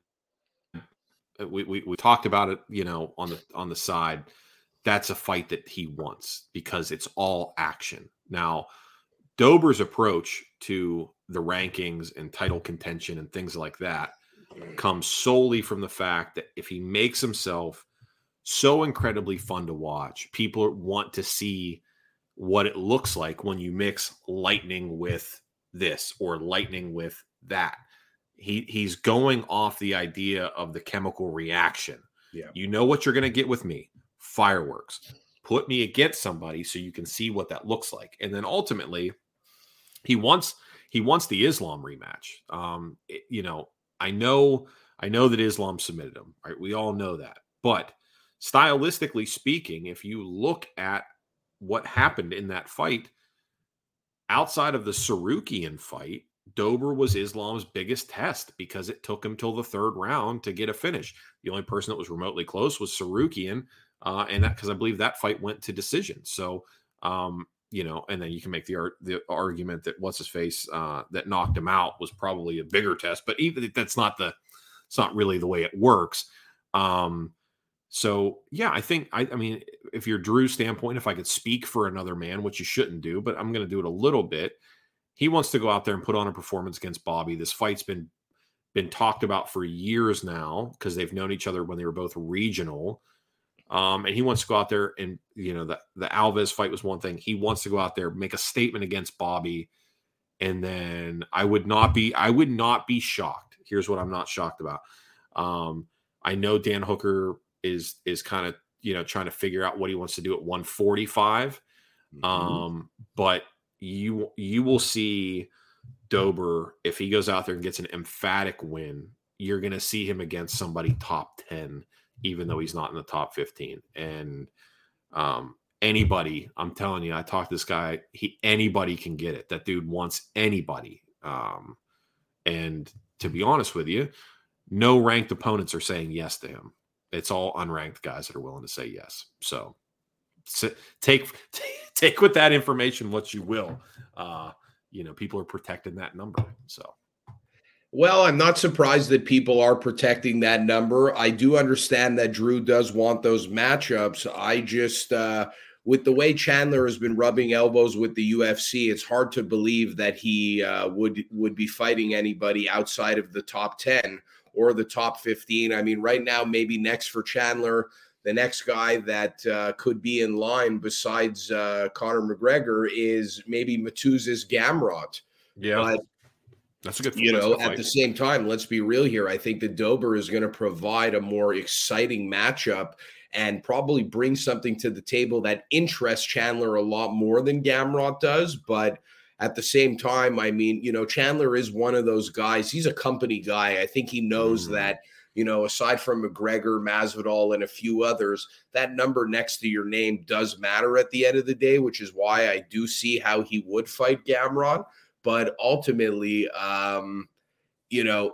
We, we we talked about it, you know, on the on the side. That's a fight that he wants because it's all action. Now, Dober's approach to the rankings and title contention and things like that comes solely from the fact that if he makes himself so incredibly fun to watch, people want to see what it looks like when you mix lightning with this or lightning with that. He he's going off the idea of the chemical reaction. Yeah. You know what you're going to get with me. Fireworks. Put me against somebody so you can see what that looks like. And then ultimately, he wants he wants the Islam rematch. Um, it, you know, I know I know that Islam submitted him, right? We all know that. But stylistically speaking, if you look at what happened in that fight, outside of the Sarukian fight, Dober was Islam's biggest test because it took him till the third round to get a finish. The only person that was remotely close was Sarukian, uh, and that because I believe that fight went to decision. So, um, you know, and then you can make the ar- the argument that what's his face uh, that knocked him out was probably a bigger test, but even that's not the it's not really the way it works. Um, so yeah, I think I, I mean, if you're Drew's standpoint, if I could speak for another man, which you shouldn't do, but I'm going to do it a little bit. He wants to go out there and put on a performance against Bobby. This fight's been been talked about for years now because they've known each other when they were both regional. Um, and he wants to go out there and, you know, the, the Alves fight was one thing. He wants to go out there, make a statement against Bobby. And then I would not be, I would not be shocked. Here's what I'm not shocked about. Um, I know Dan Hooker is, is kind of, you know, trying to figure out what he wants to do at one forty-five. Mm-hmm. Um, but you, you will see Dober, if he goes out there and gets an emphatic win, you're going to see him against somebody top ten, even though he's not in the top fifteen. And um, anybody, I'm telling you, I talked to this guy, he, anybody can get it. That dude wants anybody. Um, and to be honest with you, no ranked opponents are saying yes to him. It's all unranked guys that are willing to say yes. So, so take, take with that information what you will. Uh, you know, people are protecting that number. So. Well, I'm not surprised that people are protecting that number. I do understand that Drew does want those matchups. I just, uh, with the way Chandler has been rubbing elbows with the U F C, it's hard to believe that he uh, would would be fighting anybody outside of the top ten or the top fifteen. I mean, right now, maybe next for Chandler, the next guy that uh, could be in line besides uh, Conor McGregor is maybe Matuz's Gamrot. Yeah. But that's a good, you know, at the same time, let's be real here. I think that Dober is going to provide a more exciting matchup and probably bring something to the table that interests Chandler a lot more than Gamrot does. But at the same time, I mean, you know, Chandler is one of those guys. He's a company guy. I think he knows mm. that, you know, aside from McGregor, Masvidal, and a few others, that number next to your name does matter at the end of the day, which is why I do see how he would fight Gamrot. But ultimately, um, you know,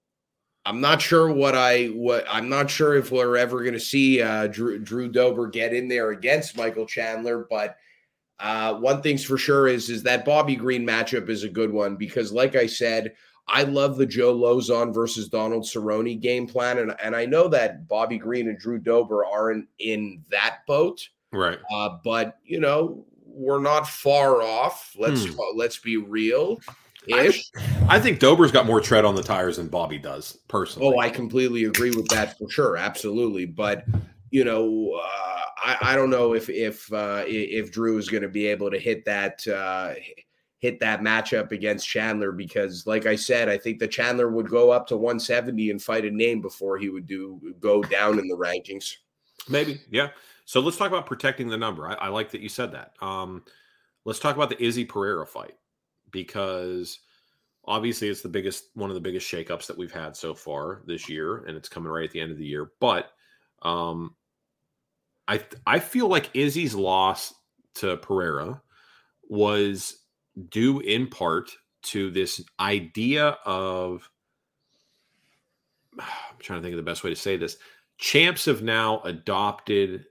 I'm not sure what I what I'm not sure if we're ever going to see uh, Drew, Drew Dober get in there against Michael Chandler. But uh, one thing's for sure is is that Bobby Green matchup is a good one because, like I said, I love the Joe Lozon versus Donald Cerrone game plan, and and I know that Bobby Green and Drew Dober aren't in that boat, right? Uh, but you know. We're not far off. Let's hmm. let's be real. Ish. I, I think Dober's got more tread on the tires than Bobby does, personally. Oh, I completely agree with that for sure, absolutely. But you know, uh, I I don't know if if uh, if Drew is going to be able to hit that uh, hit that matchup against Chandler because, like I said, I think that Chandler would go up to one seventy and fight a name before he would do go down in the rankings. Maybe, yeah. So let's talk about protecting the number. I, I like that you said that. Um, let's talk about the Izzy Pereira fight because obviously it's the biggest, one of the biggest shakeups that we've had so far this year, and it's coming right at the end of the year. But um, I I feel like Izzy's loss to Pereira was due in part to this idea of I'm trying to think of the best way to say this. Champs have now adopted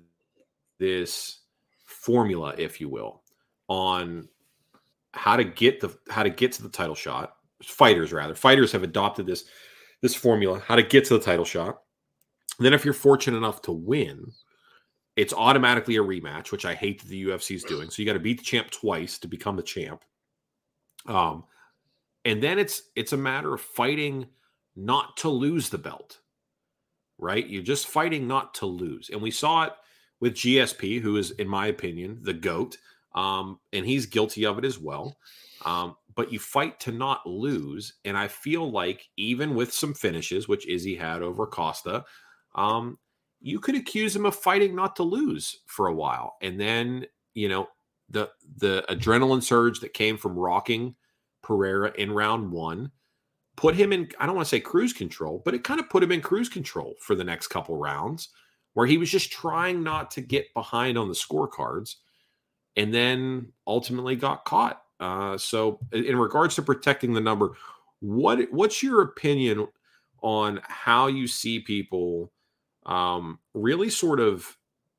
this formula, if you will, on how to get the how to get to the title shot. Fighters, rather, fighters have adopted this this formula, how to get to the title shot. And then, if you're fortunate enough to win, it's automatically a rematch, which I hate that the U F C is doing. So you got to beat the champ twice to become the champ. Um, and then it's it's a matter of fighting not to lose the belt. Right? You're just fighting not to lose. And we saw it with G S P, who is, in my opinion, the GOAT. Um, and he's guilty of it as well. Um, but you fight to not lose. And I feel like even with some finishes, which Izzy had over Costa, um, you could accuse him of fighting not to lose for a while. And then, you know, the the adrenaline surge that came from rocking Pereira in round one put him in, I don't want to say cruise control, but it kind of put him in cruise control for the next couple rounds where he was just trying not to get behind on the scorecards and then ultimately got caught. Uh, so in regards to protecting the number, what what's your opinion on how you see people um, really sort of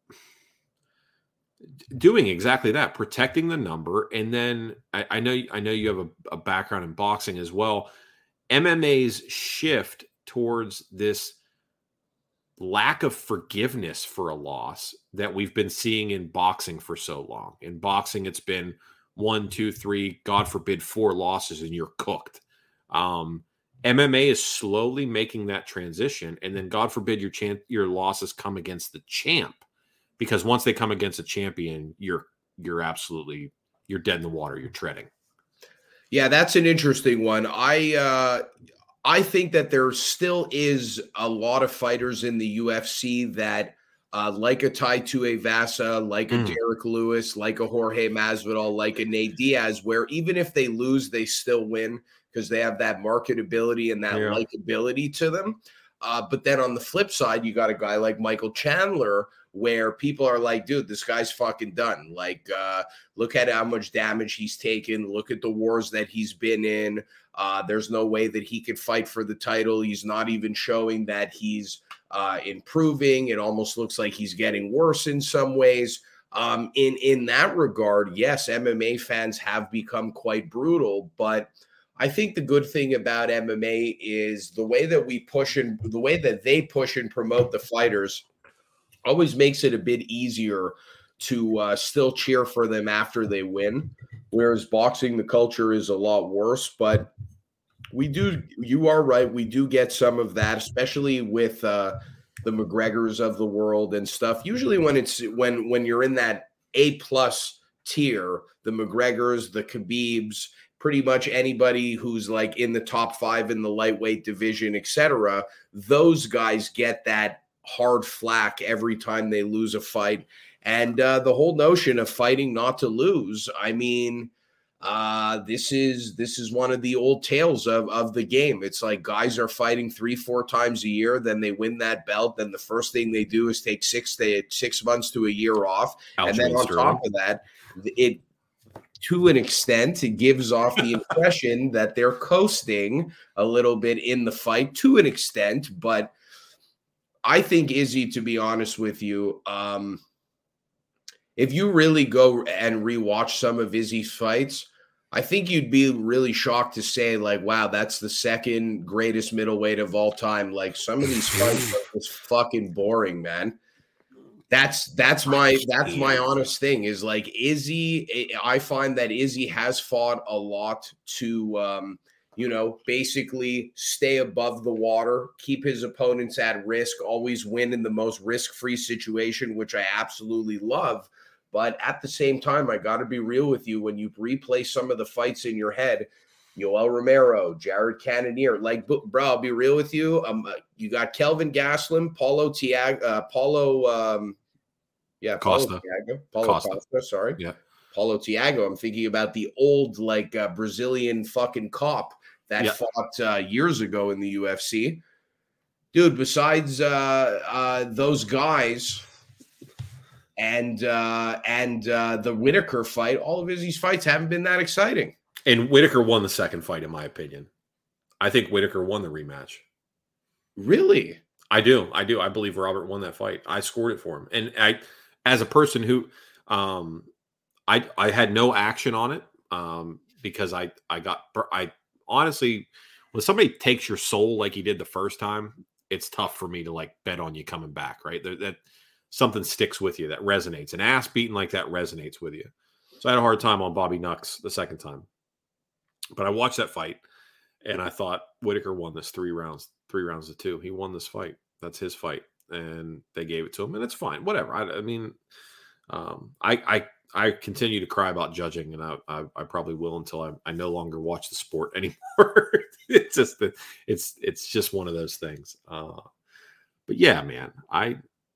doing exactly that, protecting the number? And then I, I know I know you have a, a background in boxing as well. M M A's shift towards this lack of forgiveness for a loss that we've been seeing in boxing for so long. In boxing, it's been one, two, three, God forbid, four losses, and you're cooked. Um, M M A is slowly making that transition, and then God forbid your chan- your losses come against the champ, because once they come against a champion, you're you're absolutely you're dead in the water. You're treading. Yeah, that's an interesting one. I uh, I think that there still is a lot of fighters in the U F C that, uh, like a Tai Tuivasa, like a Mm. Derek Lewis, like a Jorge Masvidal, like a Nate Diaz, where even if they lose, they still win because they have that marketability and that Yeah. likability to them. Uh, but then on the flip side, you got a guy like Michael Chandler, where people are like, dude, this guy's fucking done. Like, uh, look at how much damage he's taken. Look at the wars that he's been in. Uh, there's no way that he could fight for the title. He's not even showing that he's uh, improving. It almost looks like he's getting worse in some ways. Um, in, in that regard, yes, M M A fans have become quite brutal, but I think the good thing about M M A is the way that we push and the way that they push and promote the fighters always makes it a bit easier to uh, still cheer for them after they win. Whereas boxing, the culture is a lot worse. But we do, you are right, we do get some of that, especially with uh, the McGregors of the world and stuff. Usually when it's when when you're in that A plus tier, the McGregors, the Khabibs, pretty much anybody who's like in the top five in the lightweight division, et cetera, those guys get that hard flack every time they lose a fight. And uh, the whole notion of fighting not to lose, I mean, uh, this is this is one of the old tales of, of the game. It's like guys are fighting three, four times a year, then they win that belt. Then the first thing they do is take six, they, six months to a year off. Aljamain and then on Sterling. top of that, it to an extent, it gives off the impression that they're coasting a little bit in the fight to an extent. But I think Izzy, to be honest with you, um, if you really go and rewatch some of Izzy's fights, I think you'd be really shocked to say, like, wow, that's the second greatest middleweight of all time. Like, some of these fights are just fucking boring, man. That's that's my that's my honest thing is like Izzy. I find that Izzy has fought a lot to um, you know, basically stay above the water, keep his opponents at risk, always win in the most risk-free situation, which I absolutely love. But at the same time, I got to be real with you. When you replay some of the fights in your head, Yoel Romero, Jared Cannonier, like, bro, I'll be real with you. Um, you got Kelvin Gastelum, Paulo Tiago, uh, Paulo, um, yeah, Paulo Costa. Tiago, Paulo Costa. Costa, sorry. Yeah. Paulo Tiago. I'm thinking about the old, like, uh, Brazilian fucking cop that Yeah. fought uh, years ago in the U F C. Dude, besides uh, uh, those guys and uh, and uh, the Whitaker fight, all of Izzy's fights haven't been that exciting. And Whitaker won the second fight, in my opinion. I think Whitaker won the rematch. Really? I do. I do. I believe Robert won that fight. I scored it for him. And I, as a person who, um, I I had no action on it um, because I I got I honestly, when somebody takes your soul like he did the first time, it's tough for me to like bet on you coming back. Right, that, that something sticks with you that resonates. An ass beating like that resonates with you. So I had a hard time on Bobby Nux the second time, but I watched that fight and I thought Whitaker won this three rounds, three rounds to two. He won this fight. That's his fight, and they gave it to him, and it's fine. Whatever. I, I mean, um, I, I I continue to cry about judging, and I, I, I probably will until I, I no longer watch the sport anymore. It's just that it's it's just one of those things. Uh, but yeah, man, I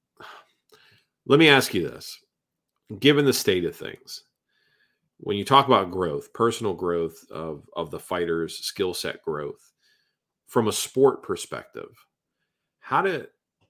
let me ask you this: given the state of things, when you talk about growth, personal growth of of the fighters' skill set growth from a sport perspective, how did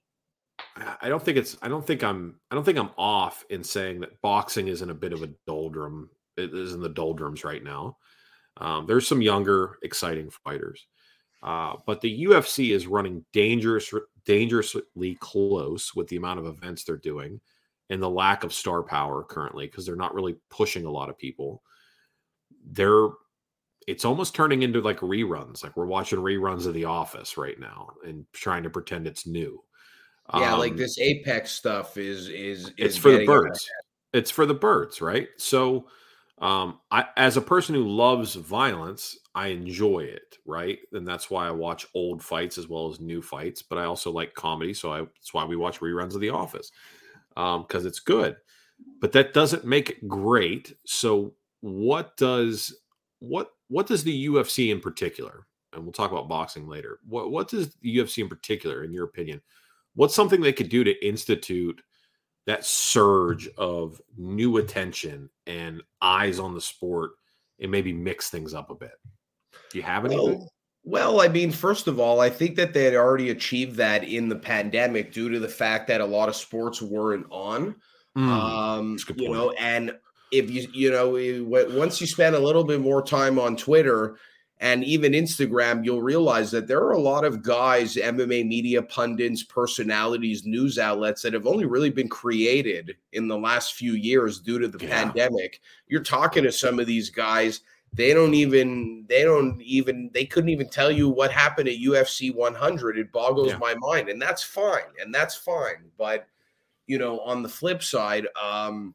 I don't think it's I don't think I'm I don't think I'm off in saying that boxing is in a bit of a doldrum. It is in the doldrums right now. Um, there's some younger, exciting fighters. Uh, but the U F C is running dangerous, dangerously close with the amount of events they're doing and the lack of star power currently, because they're not really pushing a lot of people. They're it's almost turning into like reruns. Like we're watching reruns of The Office right now and trying to pretend it's new. Yeah, Um, like this Apex stuff is is, is it's for the getting out of birds. It's for the birds, right? So, um, I as a person who loves violence, I enjoy it, right? And that's why I watch old fights as well as new fights. But I also like comedy, so I, that's why we watch reruns of The Office, because um, it's good. But that doesn't make it great. So, what does what what does the U F C in particular? And we'll talk about boxing later. What what does the U F C in particular, in your opinion? What's something they could do to institute that surge of new attention and eyes on the sport and maybe mix things up a bit? Do you have anything? Well, well, I mean, first of all, I think that they had already achieved that in the pandemic due to the fact that a lot of sports weren't on. Mm, um, that's a good you point. know, and if you, you know, once you spend a little bit more time on Twitter and even Instagram, you'll realize that there are a lot of guys, M M A media pundits, personalities, news outlets that have only really been created in the last few years due to the Yeah. pandemic. You're talking to some of these guys, they don't even, they don't even, they couldn't even tell you what happened at U F C one hundred. It boggles Yeah. my mind, and that's fine, and that's fine. But, you know, on the flip side, um,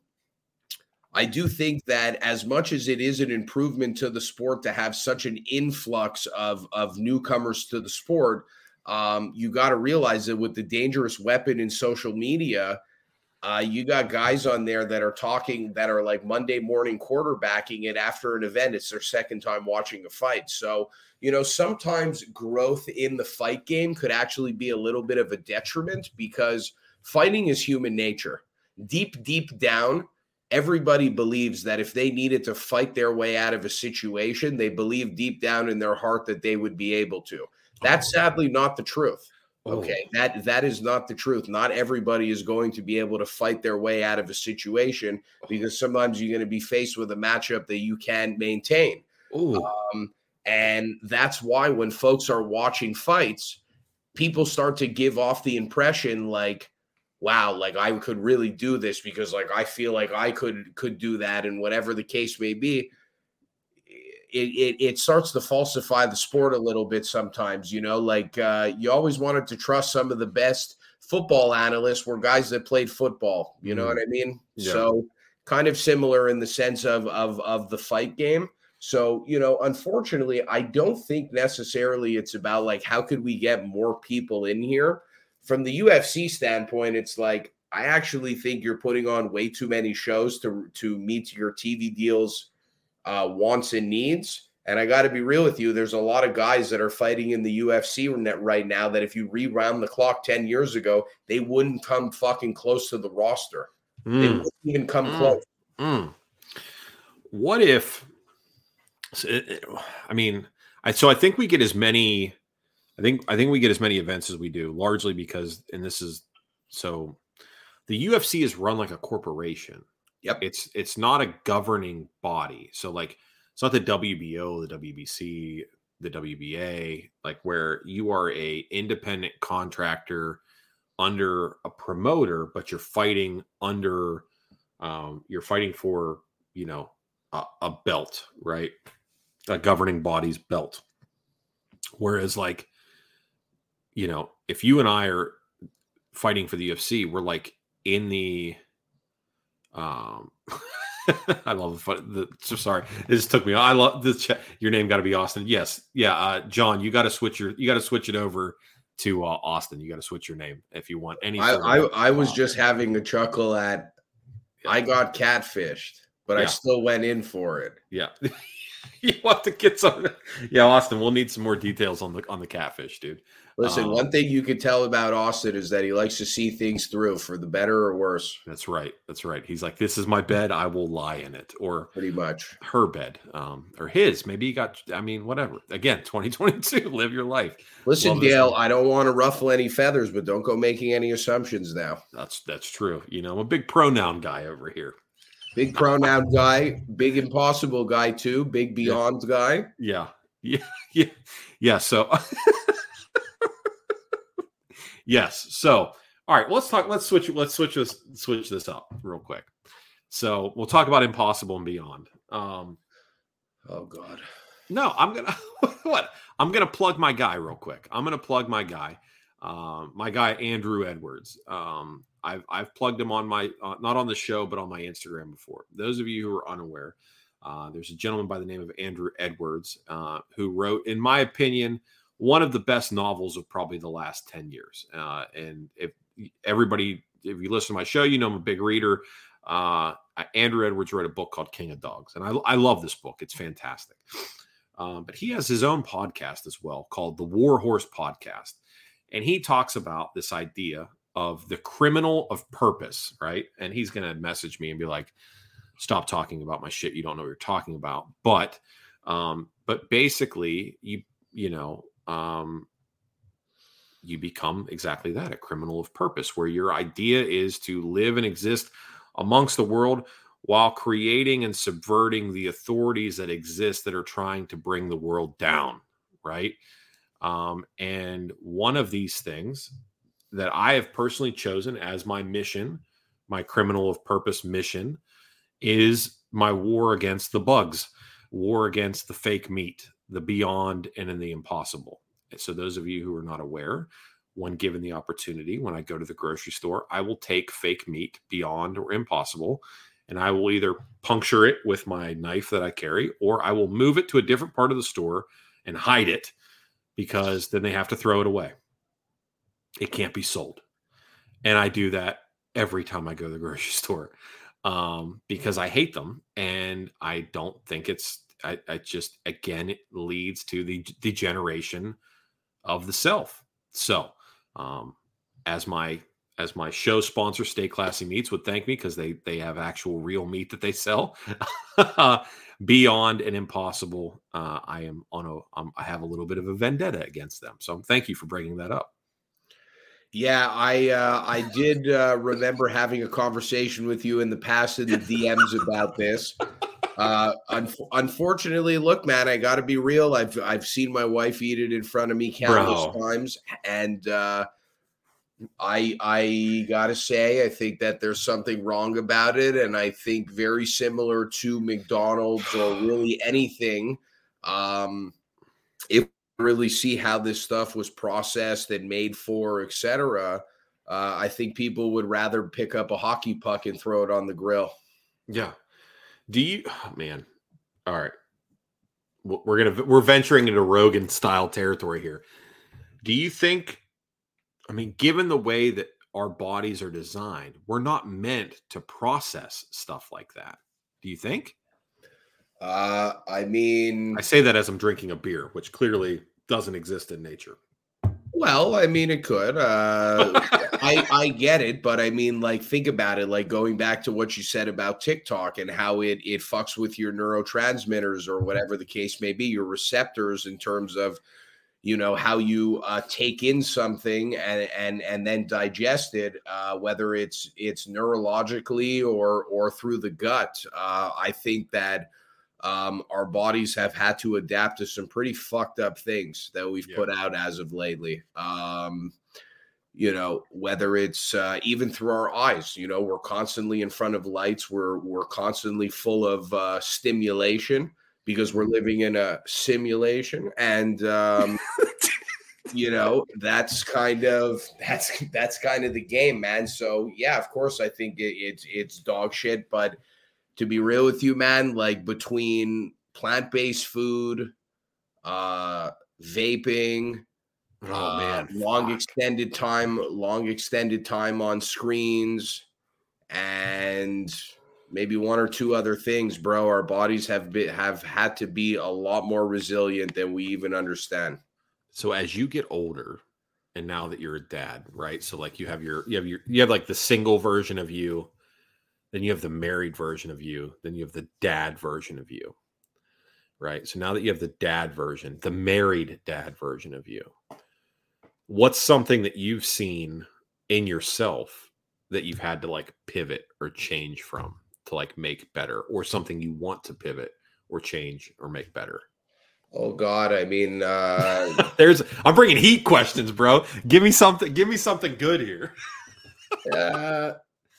I do think that as much as it is an improvement to the sport to have such an influx of, of newcomers to the sport, um, you got to realize that with the dangerous weapon in social media, uh, you got guys on there that are talking that are like Monday morning quarterbacking it after an event. It's their second time watching a fight. So, you know, sometimes growth in the fight game could actually be a little bit of a detriment because fighting is human nature. Deep, deep down, everybody believes that if they needed to fight their way out of a situation, they believe deep down in their heart that they would be able to. That's sadly not the truth. Okay, that that is not the truth. Not everybody is going to be able to fight their way out of a situation because sometimes you're going to be faced with a matchup that you can't maintain. Um, and that's why when folks are watching fights, people start to give off the impression like, wow, like I could really do this because like I feel like I could could do that, and whatever the case may be, it it, it starts to falsify the sport a little bit sometimes, you know, like uh, you always wanted to trust some of the best football analysts were guys that played football, you know Mm. what I mean? Yeah. So kind of similar in the sense of, of, of the fight game. So, you know, unfortunately, I don't think necessarily it's about like, how could we get more people in here? From the U F C standpoint, it's like, I actually think you're putting on way too many shows to, to meet your T V deals uh, wants and needs. And I got to be real with you. There's a lot of guys that are fighting in the U F C right now that if you rewound the clock ten years ago, they wouldn't come fucking close to the roster. Mm. They wouldn't even come Mm. close. Mm. What if, so it- it- I mean, I, so I think we get as many, I think, I think we get as many events as we do, largely because, and this is, so the U F C is run like a corporation. Yep. It's, it's not a governing body. So like, it's not the W B O, the W B C, the W B A, like where you are a independent contractor under a promoter, but you're fighting under, um, you're fighting for, you know, a, a belt, right? A governing body's belt. Whereas like, you know, if you and I are fighting for the U F C, we're like in the, um, I love the fun. The, so sorry, this took me. I love this. Ch- your name got to be Austin. Yes, yeah, uh, John. You got to switch your. You got to switch it over to uh, Austin. You got to switch your name if you want any. I, sort I, of, I was uh, just having a chuckle at I got catfished. but yeah. I still went in for it. Yeah. You want to get some. Yeah, Austin, we'll need some more details on the on the catfish, dude. Listen, um, one thing you could tell about Austin is that he likes to see things through for the better or worse. That's right. That's right. He's like, this is my bed. I will lie in it. Or Pretty much. her bed, um, or his. Maybe he got, I mean, whatever. Again, twenty twenty-two, live your life. Listen, Love this Dale, one. I don't want to ruffle any feathers, but don't go making any assumptions now. That's that's true. You know, I'm a big pronoun guy over here. Big pronoun guy, big impossible guy too, big beyond guy. Yeah. Yeah. Yeah. Yeah. So, yes. So, all right, let's talk. Let's switch. Let's switch this. Switch this up real quick. So we'll talk about impossible and beyond. Um, oh God. No, I'm gonna what? I'm gonna plug my guy real quick. I'm gonna plug my guy. Um, my guy Andrew Edwards. Um, I've I've plugged him on my uh, not on the show, but on my Instagram before. Those of you who are unaware, uh, there's a gentleman by the name of Andrew Edwards uh, who wrote, in my opinion, one of the best novels of probably the last ten years. Uh, and if everybody, if you listen to my show, you know I'm a big reader. Uh, Andrew Edwards wrote a book called King of Dogs, and I I love this book. It's fantastic. Um, but he has his own podcast as well called the War Horse Podcast. And he talks about this idea of the criminal of purpose, right? And he's going to message me and be like, stop talking about my shit. You don't know what you're talking about. But, um, but basically you, you know, um, you become exactly that, a criminal of purpose, where your idea is to live and exist amongst the world while creating and subverting the authorities that exist that are trying to bring the world down, right? Um, and one of these things that I have personally chosen as my mission, my criminal of purpose mission, is my war against the bugs, war against the fake meat, the beyond and in the impossible. And so those of you who are not aware, when given the opportunity, when I go to the grocery store, I will take fake meat, beyond or impossible, and I will either puncture it with my knife that I carry, or I will move it to a different part of the store and hide it, because then they have to throw it away. It can't be sold. And I do that every time I go to the grocery store um, because I hate them. And I don't think it's, I, I just, again, it leads to the degeneration of the self. So um, as my, as my show sponsor, Stay Classy Meats, would thank me because they, they have actual real meat that they sell. Beyond and impossible, uh, I am on a, um, I have a little bit of a vendetta against them. So thank you for bringing that up. Yeah, I uh, I did uh, remember having a conversation with you in the past in the D Ms about this. Uh, un- unfortunately, look, man, I got to be real. I've I've seen my wife eat it in front of me countless Bro. times, and uh, I I gotta say, I think that there's something wrong about it, and I think very similar to McDonald's or really anything. Um, if you really see how this stuff was processed and made for, et cetera, uh, I think people would rather pick up a hockey puck and throw it on the grill. Yeah. Do you, oh, man? All right, we're gonna we're venturing into Rogan style territory here. Do you think? I mean, given the way that our bodies are designed, we're not meant to process stuff like that. Do you think? Uh, I mean, I say that as I'm drinking a beer, which clearly doesn't exist in nature. Well, I mean, it could. Uh, I I get it, but I mean, like, think about it. Like going back to what you said about TikTok and how it it fucks with your neurotransmitters or whatever the case may be, your receptors in terms of, you know, how you uh, take in something and and and then digest it, uh, whether it's it's neurologically or or through the gut. Uh, I think that um, our bodies have had to adapt to some pretty fucked up things that we've Yeah. put out as of lately. Um, you know, whether it's uh, even through our eyes, you know, we're constantly in front of lights. We're we're constantly full of uh, stimulation, because we're living in a simulation, and um, you know, that's kind of that's that's kind of the game, man. So yeah, of course, I think it, it's it's dog shit. But to be real with you, man, like between plant-based food, uh, vaping, Oh uh, man, long fuck. extended time, long extended time on screens, and maybe one or two other things, bro. Our bodies have been, have had to be a lot more resilient than we even understand. So as you get older, and now that you're a dad, right? So like you have your, you have your, you have like the single version of you, then you have the married version of you, then you have the dad version of you, right? So now that you have the dad version, the married dad version of you, what's something that you've seen in yourself that you've had to like pivot or change from to like make better, or something you want to pivot or change or make better? Oh God, I mean, uh, there's I'm bringing heat questions, bro. Give me something. Give me something good here. uh,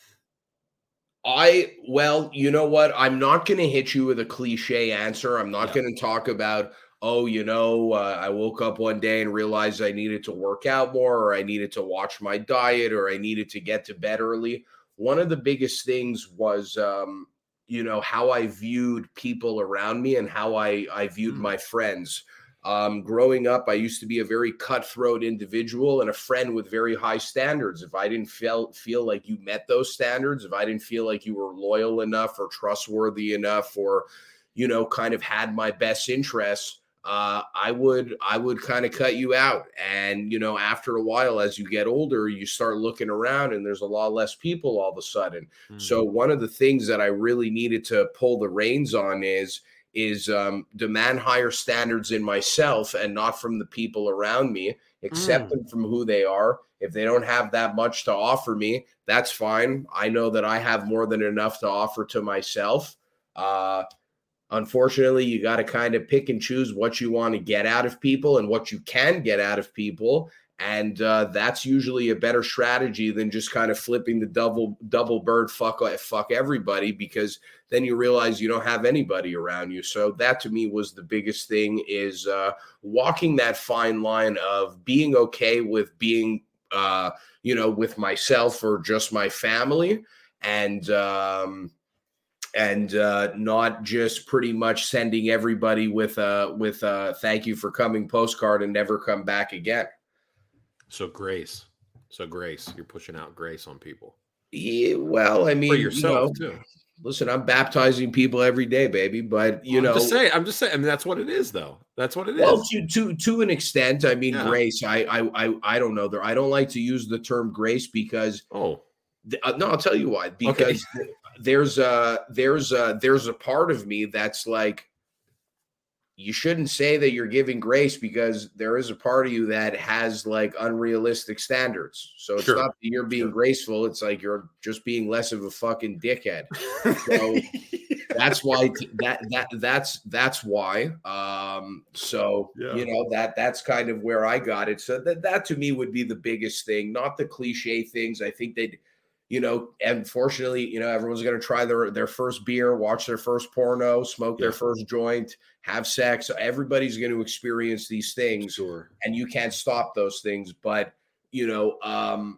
I well, you know what? I'm not going to hit you with a cliche answer. I'm not Yeah. going to talk about, oh, you know, uh, I woke up one day and realized I needed to work out more, or I needed to watch my diet, or I needed to get to bed early. One of the biggest things was, um, you know, how I viewed people around me and how I, I viewed mm. my friends. Um, growing up, I used to be a very cutthroat individual and a friend with very high standards. If I didn't feel, feel like you met those standards, if I didn't feel like you were loyal enough or trustworthy enough, or, you know, kind of had my best interests, uh, I would, I would kind of cut you out. And, you know, after a while, as you get older, you start looking around and there's a lot less people all of a sudden. Mm. So one of the things that I really needed to pull the reins on is, is um, demand higher standards in myself and not from the people around me, accept mm. them from who they are. If they don't have that much to offer me, that's fine. I know that I have more than enough to offer to myself. Uh, Unfortunately, you got to kind of pick and choose what you want to get out of people and what you can get out of people. And uh, that's usually a better strategy than just kind of flipping the double double bird fuck fuck everybody, because then you realize you don't have anybody around you. So that to me was the biggest thing, is uh, walking that fine line of being okay with being, uh, you know, with myself or just my family, and um and uh, not just pretty much sending everybody with a with a thank you for coming postcard and never come back again. So grace, so grace, you're pushing out grace on people. Yeah, well, I mean, for yourself you know, too. Listen, I'm baptizing people every day, baby. But you I'm know, just saying, I'm just saying. I mean, that's what it is, though. That's what it well, is. to to to an extent. I mean, yeah. grace. I I I I don't know. There, I don't like to use the term grace because. Oh. Uh, no, I'll tell you why. Because okay. there's a there's a there's a part of me that's like, you shouldn't say that you're giving grace, because there is a part of you that has like unrealistic standards. So it's sure. not that you're being sure. graceful. It's like you're just being less of a fucking dickhead. So that's why that that that's that's why. Um, so yeah. you know that that's kind of where I got it. So that that to me would be the biggest thing, not the cliche things. I think they'd. You know, unfortunately, you know, everyone's going to try their, their first beer, watch their first porno, smoke yeah. their first joint, have sex. Everybody's going to experience these things, sure. and you can't stop those things. But, you know, um,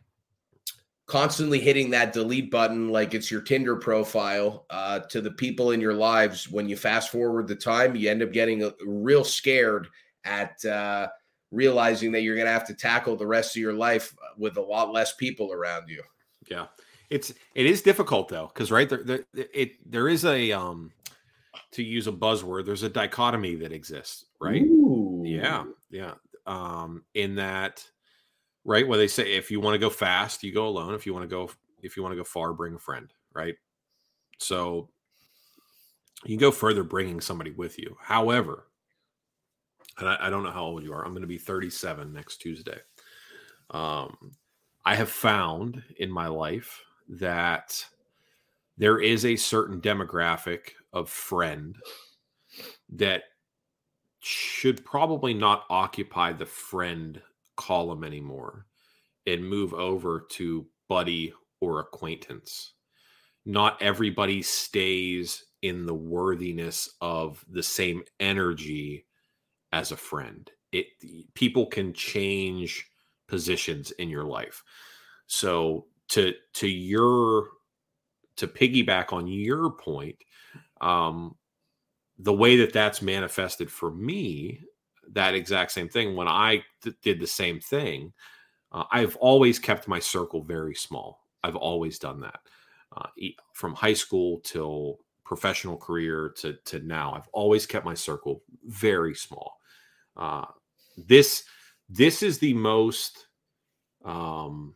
constantly hitting that delete button like it's your Tinder profile uh, to the people in your lives. When you fast forward the time, you end up getting a, real scared at uh, realizing that you're going to have to tackle the rest of your life with a lot less people around you. Yeah, it's it is difficult though, because right there, there it there is a um to use a buzzword, there's a dichotomy that exists, right? Ooh. Yeah, yeah. Um, in that, right, where they say if you want to go fast, you go alone. If you want to go, if you want to go far, bring a friend, right? So you go further bringing somebody with you. However, and I, I don't know how old you are. I'm going to be thirty-seven next Tuesday. Um. I have found in my life that there is a certain demographic of friend that should probably not occupy the friend column anymore and move over to buddy or acquaintance. Not everybody stays in the worthiness of the same energy as a friend. It people can change positions in your life. So to to your to piggyback on your point, um, the way that that's manifested for me, that exact same thing. When I th- did the same thing, uh, I've always kept my circle very small. I've always done that. uh, e- from high school till professional career to, to now. I've always kept my circle very small. Uh, this, this is the most, um,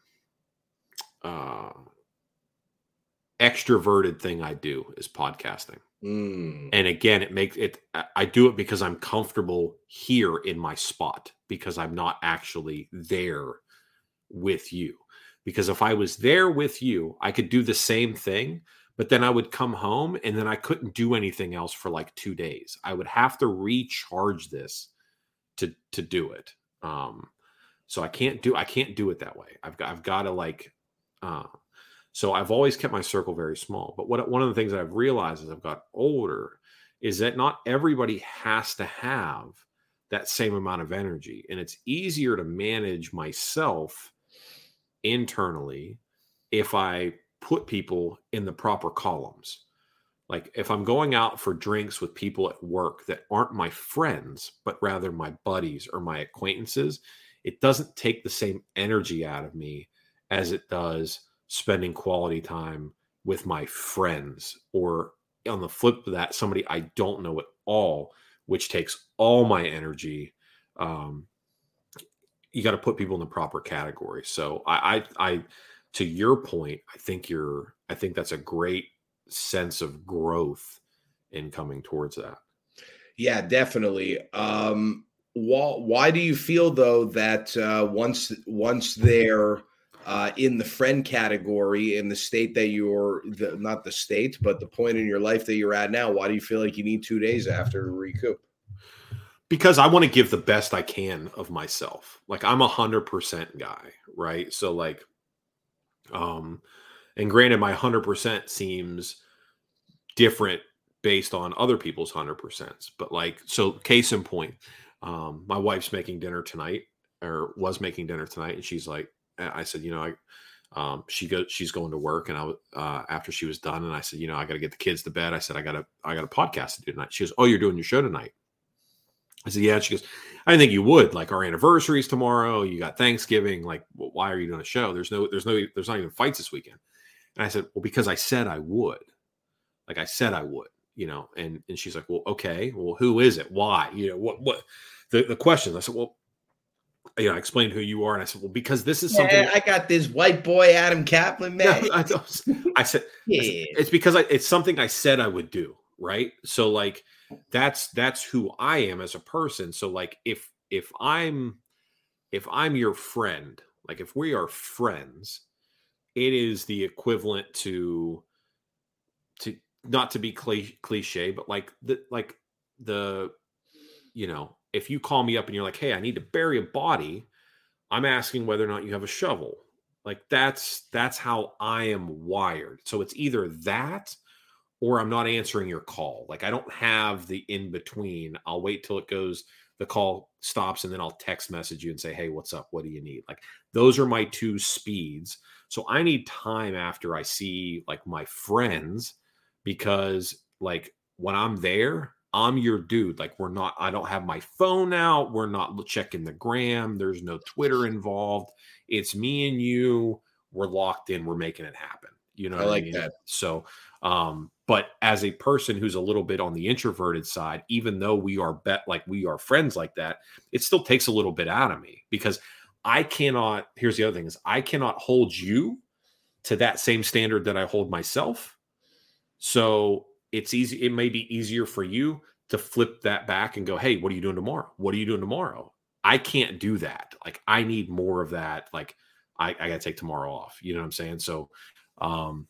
uh, extroverted thing I do is podcasting. Mm. And again, it makes it, I do it because I'm comfortable here in my spot, because I'm not actually there with you. Because if I was there with you, I could do the same thing, but then I would come home and then I couldn't do anything else for like two days. I would have to recharge this to, to do it. Um, so I can't do, I can't do it that way. I've got, I've got to like, uh, so I've always kept my circle very small. But what one of the things that I've realized as I've got older is that not everybody has to have that same amount of energy. And it's easier to manage myself internally if I put people in the proper columns. Like if I'm going out for drinks with people at work that aren't my friends, but rather my buddies or my acquaintances, it doesn't take the same energy out of me as it does spending quality time with my friends, or on the flip of that, somebody I don't know at all, which takes all my energy. Um, you got to put people in the proper category. So I, I, I, to your point, I think you're, I think that's a great sense of growth in coming towards that. Yeah, definitely. Um, why, why do you feel though that uh, once once they're uh, in the friend category in the state that you're the, not the state, but the point in your life that you're at now, why do you feel like you need two days after to recoup? Because I want to give the best I can of myself. Like I'm a hundred percent guy, right? So like, um, and granted, my hundred percent seems different based on other people's hundred percents. But like, so case in point, um, my wife's making dinner tonight, or was making dinner tonight, and she's like, I said, you know, I, um, she goes, she's going to work, and I, uh, after she was done, and I said, you know, I got to get the kids to bed. I said, I got to, I got a podcast to do tonight. She goes, oh, you're doing your show tonight? I said, yeah. She goes, I didn't think you would. Like our anniversary's tomorrow. You got Thanksgiving. Like, well, why are you doing a show? There's no, there's no, there's not even fights this weekend. And I said, well, because I said I would. Like I said I would, you know. And and she's like, well, okay. Well, who is it? Why? You know, what, what the, the questions. I said, well, you know, I explained who you are. And I said, well, because this is something. Yeah, I got this white boy, Adam Kaplan, man. Yeah, I, I said, yeah. I said, it's because I, it's something I said I would do. Right. So like, that's, that's who I am as a person. So like, if, if I'm, if I'm your friend, like if we are friends, it is the equivalent to, to not to be cliche, but like the, like the, you know, if you call me up and you're like, hey, I need to bury a body, I'm asking whether or not you have a shovel. Like that's, that's how I am wired. So it's either that, or I'm not answering your call. Like I don't have the in between. I'll wait till it goes, the call stops, and then I'll text message you and say, hey, what's up? What do you need? Like those are my two speeds. So I need time after I see like my friends, because like when I'm there, I'm your dude. Like we're not, I don't have my phone out. We're not checking the gram. There's no Twitter involved. It's me and you. We're locked in. We're making it happen. You know, I what like I mean? that. So, um, but as a person who's a little bit on the introverted side, even though we are bet like we are friends like that, it still takes a little bit out of me, because I cannot, here's the other thing is I cannot hold you to that same standard that I hold myself. So it's easy. It may be easier for you to flip that back and go, hey, what are you doing tomorrow? What are you doing tomorrow? I can't do that. Like I need more of that. Like I, I got to take tomorrow off. You know what I'm saying? So, um,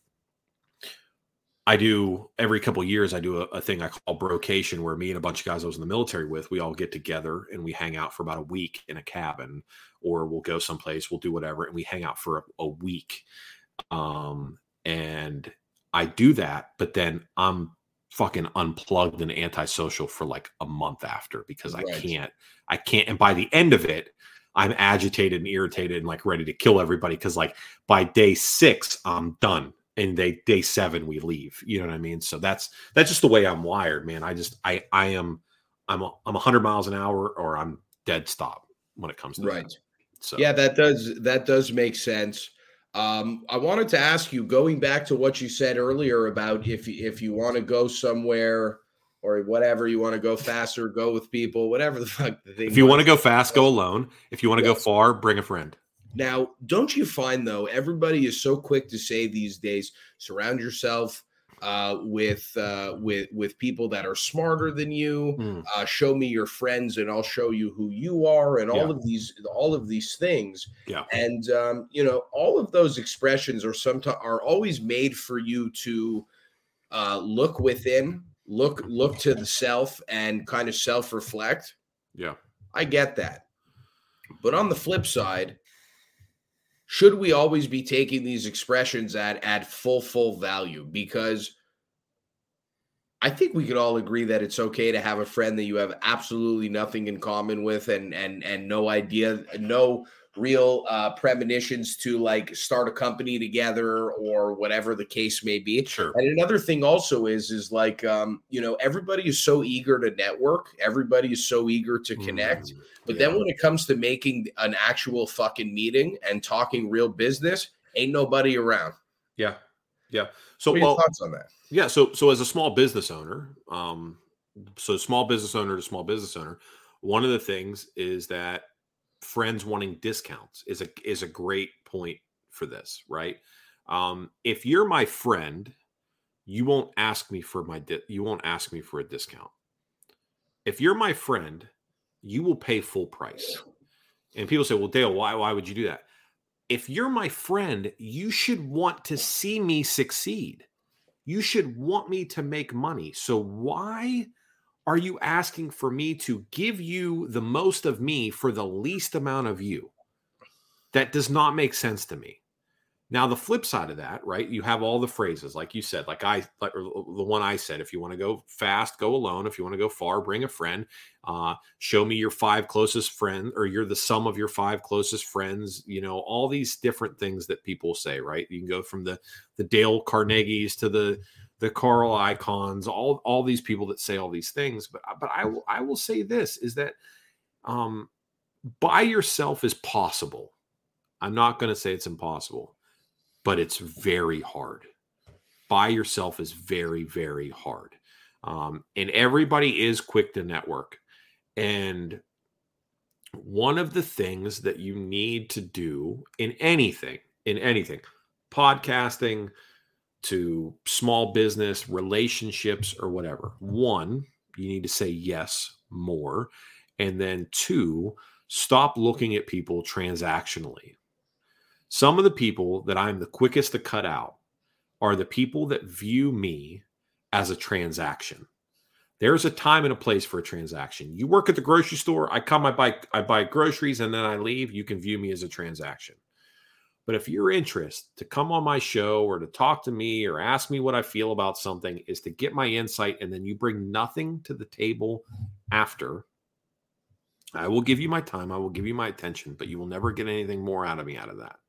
I do every couple of years, I do a, a thing I call brocation, where me and a bunch of guys I was in the military with, we all get together and we hang out for about a week in a cabin, or we'll go someplace, we'll do whatever. And we hang out for a, a week. Um, and I do that, but then I'm fucking unplugged and antisocial for like a month after, because right. I can't, I can't. And by the end of it, I'm agitated and irritated and like ready to kill everybody. Cause like by day six, I'm done. And day day seven, we leave. You know what I mean? So that's that's just the way I'm wired, man. I just I I am I'm a, I'm one hundred miles an hour, or I'm dead stop when it comes to right. That. So yeah, that does that does make sense. Um, I wanted to ask you, going back to what you said earlier about if if you want to go somewhere or whatever, you want to go faster, go with people, whatever the fuck the thing. If you was. want to go fast, go alone. If you want to Yes. go far, bring a friend. Now, don't you find though, everybody is so quick to say these days, surround yourself uh, with uh, with with people that are smarter than you. Mm. Uh, show me your friends, and I'll show you who you are, and all Yeah. of these all of these things. Yeah. And um, you know, all of those expressions are sometimes are always made for you to uh, look within, look look to the self, and kind of self reflect. Yeah. I get that, but on the flip side, should we always be taking these expressions at at full full value? Because I think we could all agree that it's okay to have a friend that you have absolutely nothing in common with, and and and no idea, no real uh, premonitions to like start a company together or whatever the case may be. Sure. And another thing also is is like um, you know, everybody is so eager to network, everybody is so eager to connect, Mm, but yeah. then when it comes to making an actual fucking meeting and talking real business, ain't nobody around. Yeah. Yeah. So, What are your well, thoughts on that? yeah. So, so as a small business owner, um, so small business owner to small business owner, one of the things is that friends wanting discounts is a is a great point for this, right? Um, if you're my friend, you won't ask me for my di- you won't ask me for a discount. If you're my friend, you will pay full price. And people say, "Well, Dale, why why would you do that?" If you're my friend, you should want to see me succeed. You should want me to make money. So why are you asking for me to give you the most of me for the least amount of you? That does not make sense to me. Now, the flip side of that, right? You have all the phrases, like you said, like I, like the one I said, if you want to go fast, go alone. If you want to go far, bring a friend. Uh, show me your five closest friends, or you're the sum of your five closest friends. You know, all these different things that people say, right? You can go from the the Dale Carnegies to the the Carl Icahns, all all these people that say all these things. But but I will I will say this is that um, by yourself is possible. I'm not going to say it's impossible, but it's very hard. By yourself is very, very hard. Um, and everybody is quick to network. And one of the things that you need to do in anything, in anything, podcasting to small business, relationships, or whatever, one, you need to say yes more. And then two, stop looking at people transactionally. Some of the people that I'm the quickest to cut out are the people that view me as a transaction. There's a time and a place for a transaction. You work at the grocery store, I come, I buy, I buy groceries, and then I leave. You can view me as a transaction. But if your interest to come on my show or to talk to me or ask me what I feel about something is to get my insight, and then you bring nothing to the table after, I will give you my time. I will give you my attention, but you will never get anything more out of me out of that.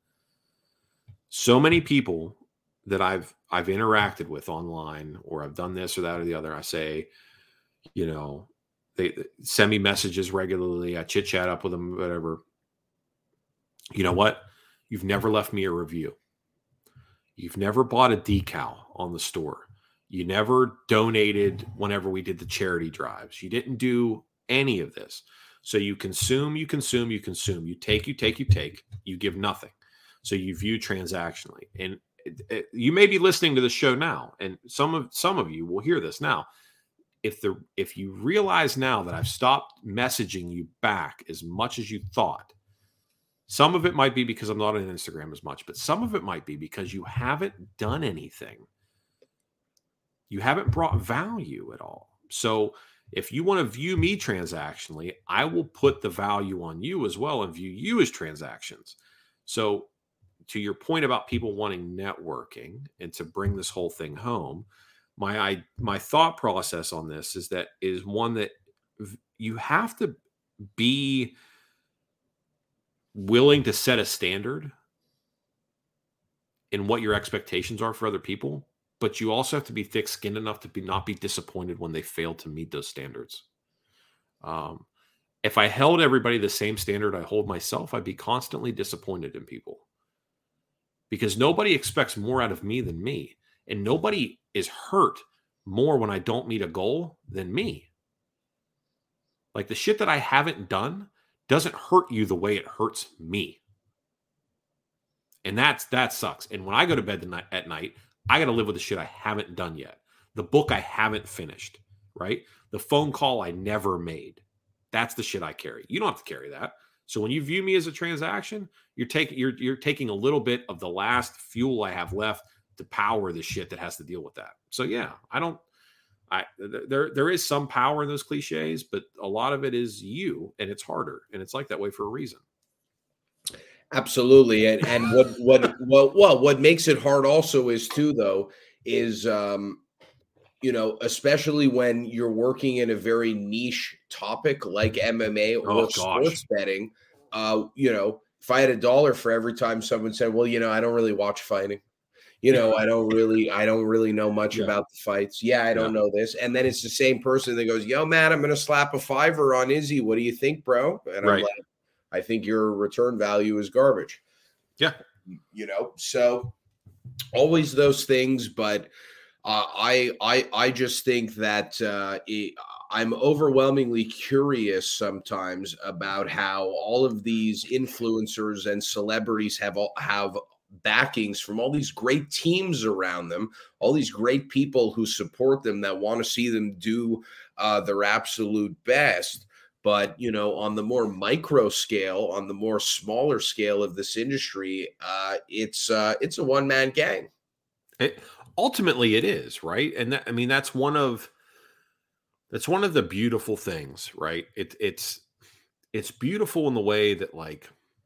So many people that I've I've interacted with online, or I've done this or that or the other, I say, you know, they send me messages regularly. I chit chat up with them, whatever. You know what? You've never left me a review. You've never bought a decal on the store. You never donated whenever we did the charity drives. You didn't do any of this. So you consume, you consume, you consume. You take, you take, you take. You give nothing. So you view transactionally. And it, it, you may be listening to the show now, and some of some of you will hear this now. If the if you realize now that I've stopped messaging you back as much as you thought, some of it might be because I'm not on Instagram as much, but some of it might be because you haven't done anything. You haven't brought value at all. So if you want to view me transactionally, I will put the value on you as well and view you as transactions. So to your point about people wanting networking and to bring this whole thing home, my I, my thought process on this is that is one that you have to be willing to set a standard in what your expectations are for other people, but you also have to be thick-skinned enough to be not be disappointed when they fail to meet those standards. Um, if I held everybody the same standard I hold myself, I'd be constantly disappointed in people. because nobody expects more out of me than me. And nobody is hurt more when I don't meet a goal than me. Like the shit that I haven't done doesn't hurt you the way it hurts me. And that's that sucks. And when I go to bed night, at night, I got to live with the shit I haven't done yet. The book I haven't finished, right? The phone call I never made. That's the shit I carry. You don't have to carry that. So when you view me as a transaction, you're taking you're you're taking a little bit of the last fuel I have left to power the shit that has to deal with that. So yeah, I don't I there there is some power in those cliches, but a lot of it is you, and it's harder, and it's like that way for a reason. Absolutely. And and what what well well what makes it hard also is too though is um you know, especially when you're working in a very niche topic like M M A or Oh, sports gosh. betting, uh, you know, if I had a dollar for every time someone said, well, you know, I don't really watch fighting. You know, I don't really, I don't really know much Yeah. about the fights. Yeah, I don't Yeah. know this. And then it's the same person that goes, yo, man, I'm going to slap a fiver on Izzy. What do you think, bro? And Right. I'm like, I think your return value is garbage. Yeah. You know, so always those things, but uh, I, I, I just think that uh, it, I'm overwhelmingly curious sometimes about how all of these influencers and celebrities have all, have backings from all these great teams around them, all these great people who support them that want to see them do uh, their absolute best. But, you know, on the more micro scale, on the more smaller scale of this industry, uh, it's uh, it's a one man gang. It, ultimately, it is, right? And that, I mean, that's one of that's one of the beautiful things, right? It, it's it's beautiful in the way that like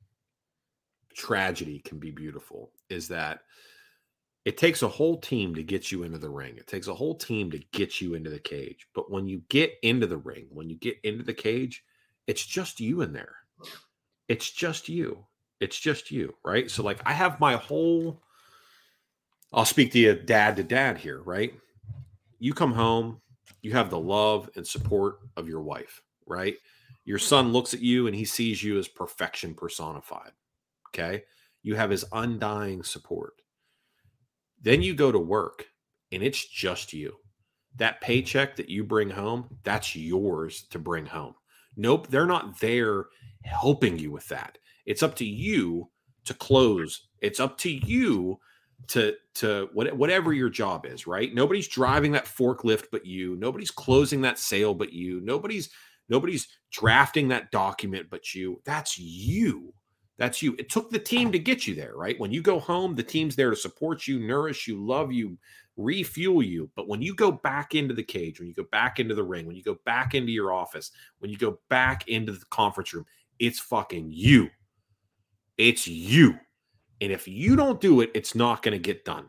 tragedy can be beautiful. Is that it takes a whole team to get you into the ring. It takes a whole team to get you into the cage. But when you get into the ring, when you get into the cage, it's just you in there. It's just you. It's just you, right? So like I have my whole, I'll speak to you dad to dad here, right? You come home, you have the love and support of your wife, right? Your son looks at you and he sees you as perfection personified, okay? You have his undying support. Then you go to work and it's just you. That paycheck that you bring home, that's yours to bring home. Nope, they're not there helping you with that. It's up to you to close. It's up to you to, to what, whatever your job is, right? Nobody's driving that forklift but you. Nobody's closing that sale but you. Nobody's nobody's drafting that document but you. That's you. That's you. It took the team to get you there, right? When you go home, the team's there to support you, nourish you, love you, refuel you. But when you go back into the cage, when you go back into the ring, when you go back into your office, when you go back into the conference room, it's fucking you. It's you. And if you don't do it, it's not going to get done.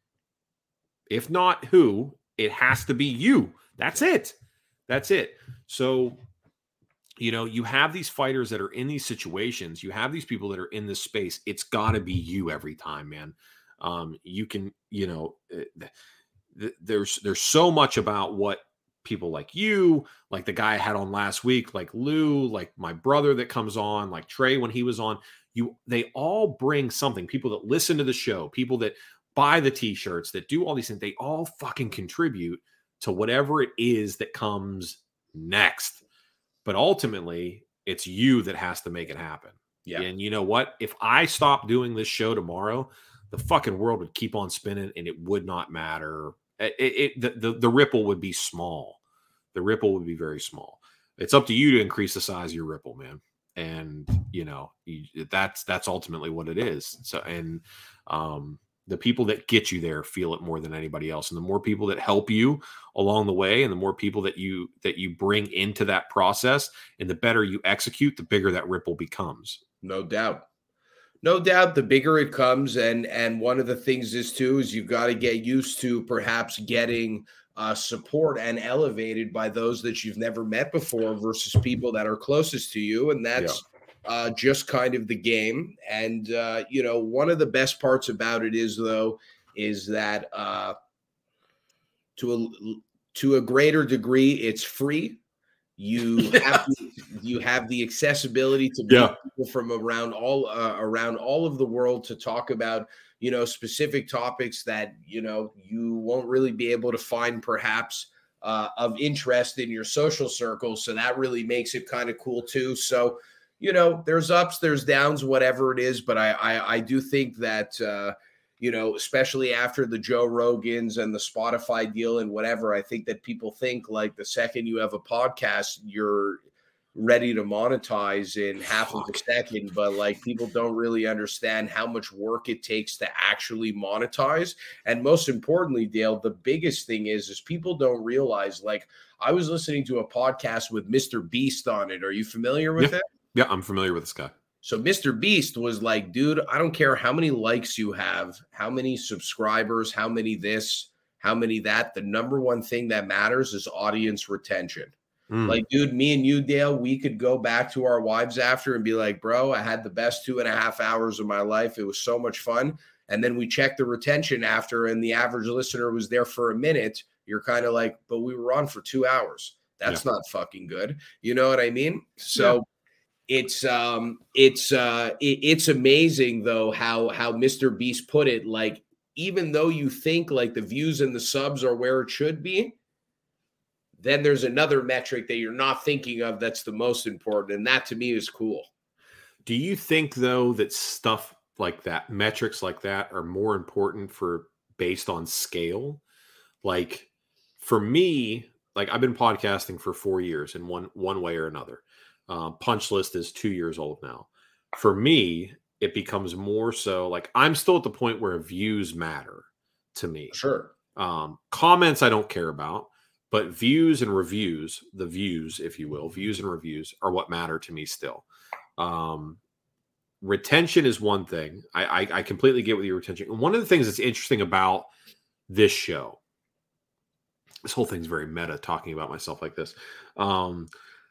If not who, it has to be you. That's it. That's it. So, you know, you have these fighters that are in these situations. You have these people that are in this space. It's got to be you every time, man. Um, you can, you know, th- there's there's so much about what people like you, like the guy I had on last week, like Lou, like my brother that comes on, like Trey when he was on. You, they all bring something. People that listen to the show, people that buy the t-shirts, that do all these things. They all fucking contribute to whatever it is that comes next. But ultimately, it's you that has to make it happen. Yeah. And you know what? If I stopped doing this show tomorrow, the fucking world would keep on spinning and it would not matter. It, it, the, the, the ripple would be small. The ripple would be very small. It's up to you to increase the size of your ripple, man. And, you know, you, that's that's ultimately what it is. So, and um, the people that get you there feel it more than anybody else. And the more people that help you along the way, and the more people that you that you bring into that process, and the better you execute, the bigger that ripple becomes. No doubt. No doubt the bigger it comes. And and one of the things is too is you've got to get used to perhaps getting uh, support and elevated by those that you've never met before versus people that are closest to you. And that's yeah. uh, just kind of the game. And, uh, you know, one of the best parts about it is, though, is that uh, to a, to a greater degree, it's free. You have the, you have the accessibility to meet Yeah. people from around all uh, around all of the world to talk about, you know, specific topics that, you know, you won't really be able to find perhaps uh, of interest in your social circles. So that really makes it kind of cool too. So, you know, there's ups, there's downs, whatever it is. But I I, I do think that, uh, you know, especially after the Joe Rogans and the Spotify deal and whatever, I think that people think like the second you have a podcast, you're ready to monetize in half of a second. But like people don't really understand how much work it takes to actually monetize. And most importantly, Dale, the biggest thing is, is people don't realize, like I was listening to a podcast with Mister Beast on it. Are you familiar with yeah. it? Yeah, I'm familiar with this guy. So Mister Beast was like, dude, I don't care how many likes you have, how many subscribers, how many this, how many that. The number one thing that matters is audience retention. Mm. Like, dude, me and you, Dale, we could go back to our wives after and be like, bro, I had the best two and a half hours of my life. It was so much fun. And then we checked the retention after, and the average listener was there for a minute. You're kind of like, but we were on for two hours. That's yeah. not fucking good. You know what I mean? So. Yeah. It's um it's uh it, it's amazing though how how Mister Beast put it. Like, even though you think like the views and the subs are where it should be, then there's another metric that you're not thinking of that's the most important, and that to me is cool. Do you think though that stuff like that, metrics like that, are more important for based on scale? Like for me, like I've been podcasting for four years in one one way or another. Uh, Punch List is two years old now. For me, it becomes more so like I'm still at the point where views matter to me. Sure. Um, comments I don't care about, but views and reviews, the views, if you will, views and reviews are what matter to me still. Um, retention is one thing. I, I, I completely get with your retention. And one of the things that's interesting about this show, this whole thing's very meta talking about myself like this. Um,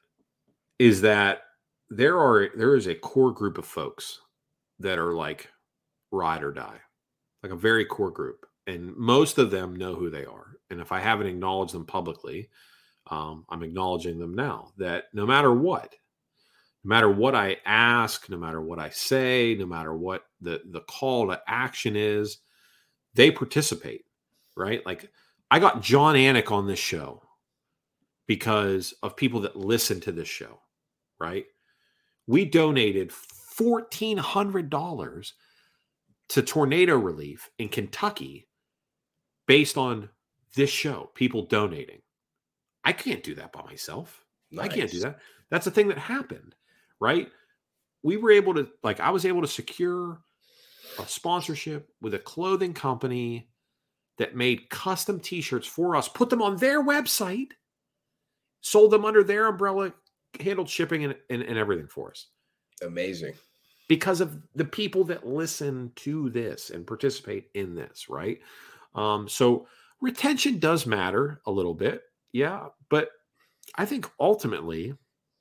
is that there are there is a core group of folks that are like ride or die, like a very core group, and most of them know who they are. And if I haven't acknowledged them publicly, um, I'm acknowledging them now. That no matter what, no matter what I ask, no matter what I say, no matter what the the call to action is, they participate, right? Like I got John Anik on this show because of people that listen to this show. Right? We donated fourteen hundred dollars to tornado relief in Kentucky based on this show, people donating. I can't do that by myself. Nice. I can't do that. That's a thing that happened, right? We were able to, like, I was able to secure a sponsorship with a clothing company that made custom t-shirts for us, put them on their website, sold them under their umbrella, handled shipping and, and, and everything for us. Amazing. Because of the people that listen to this and participate in this, right? Um, so retention does matter a little bit. Yeah. But I think ultimately,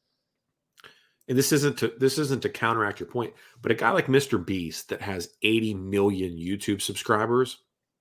and this isn't to this isn't to counteract your point, but a guy like Mister Beast that has eighty million YouTube subscribers,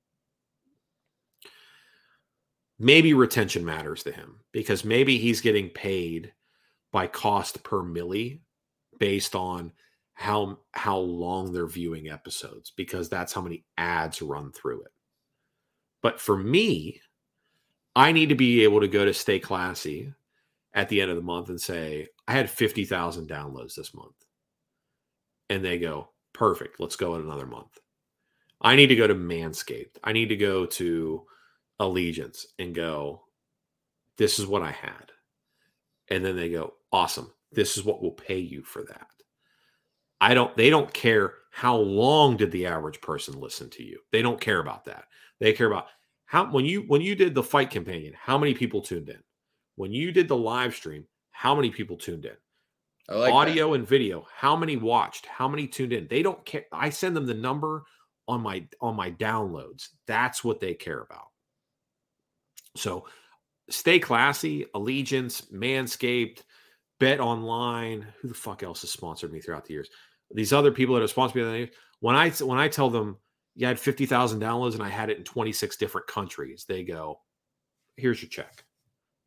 maybe retention matters to him because maybe he's getting paid by cost per milli based on how how long they're viewing episodes, because that's how many ads run through it. But for me, I need to be able to go to Stay Classy at the end of the month and say, I had fifty thousand downloads this month. And they go, perfect, let's go in another month. I need to go to Manscaped. I need to go to Allegiance and go, this is what I had. And then they go, awesome. This is what we'll pay you for that. I don't, they don't care how long did the average person listen to you. They don't care about that. They care about how, when you, when you did the Fight Companion, how many people tuned in? When you did the live stream, how many people tuned in? I like audio that. And video, how many watched, how many tuned in? They don't care. I send them the number on my, on my downloads. That's what they care about. So Stay Classy, Allegiance, Manscaped, Bet Online. Who the fuck else has sponsored me throughout the years? These other people that have sponsored me. When I when I tell them, yeah, I had fifty thousand downloads and I had it in twenty-six different countries, they go, here's your check.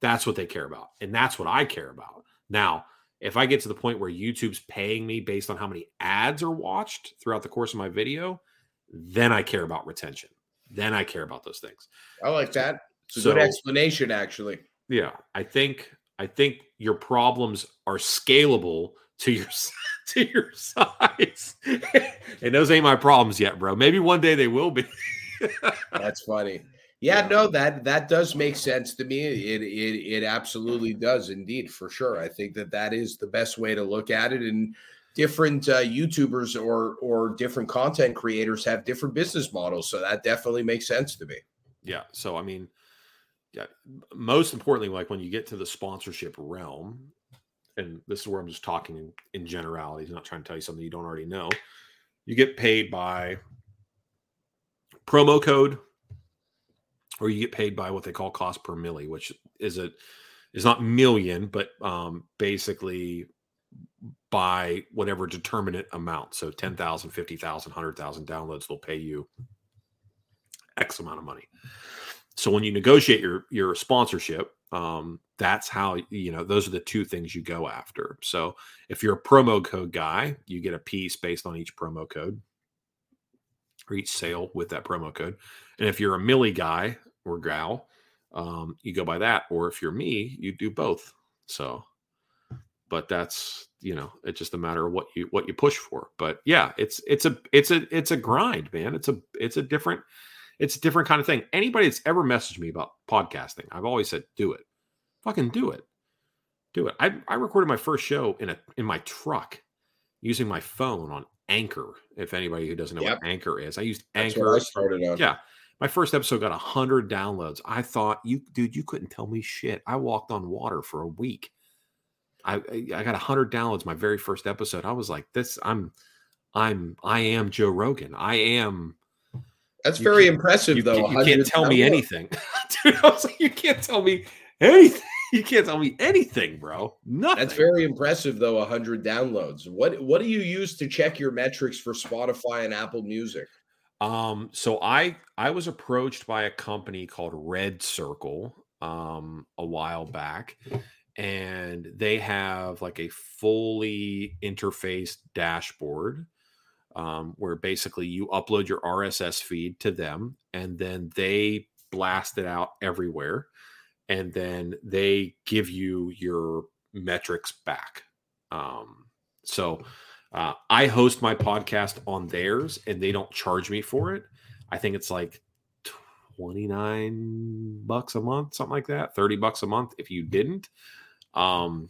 That's what they care about. And that's what I care about. Now, if I get to the point where YouTube's paying me based on how many ads are watched throughout the course of my video, then I care about retention. Then I care about those things. I like that. It's a so, good explanation, actually. Yeah, I think I think your problems are scalable to your to your size, and those ain't my problems yet, bro. Maybe one day they will be. That's funny. Yeah, no, that that does make sense to me. It it it absolutely does, indeed, for sure. I think that that is the best way to look at it. And different uh, YouTubers or or different content creators have different business models, so that definitely makes sense to me. Yeah. So I mean, yeah. Most importantly, like when you get to the sponsorship realm, and this is where I'm just talking in, in generalities, not trying to tell you something you don't already know. You get paid by promo code, or you get paid by what they call cost per milli, which is a is not million, but um, basically by whatever determinate amount. So ten thousand, fifty thousand, one hundred thousand downloads, they'll pay you X amount of money. So when you negotiate your your sponsorship, um, that's how, you know, those are the two things you go after. So if you're a promo code guy, you get a piece based on each promo code or each sale with that promo code. And if you're a milli guy or gal, um, you go by that. Or if you're me, you do both. So, but that's, you know, it's just a matter of what you what you push for. But yeah, it's it's a it's a it's a grind, man. It's a it's a different it's a different kind of thing. Anybody that's ever messaged me about podcasting, I've always said, do it. Fucking do it. Do it. I, I recorded my first show in a in my truck using my phone on Anchor. If anybody who doesn't know yep. what Anchor is, I used That's Anchor. What I started on. Yeah. My first episode got a hundred downloads. I thought, you dude, you couldn't tell me shit. I walked on water for a week. I I got a hundred downloads my very first episode. I was like, this, I'm I'm I am Joe Rogan. I am. That's very impressive, you, though. You can't tell me anything. Dude, I was like, you can't tell me anything. You can't tell me anything, bro. Nothing. That's very impressive, though, one hundred downloads. What what do you use to check your metrics for Spotify and Apple Music? Um, so I I was approached by a company called Red Circle um, a while back, and they have like a fully interfaced dashboard um, where basically you upload your R S S feed to them, and then they blast it out everywhere. And then they give you your metrics back. Um, so uh, I host my podcast on theirs, and they don't charge me for it. I think it's like twenty-nine bucks a month, something like that, thirty bucks a month if you didn't. Um,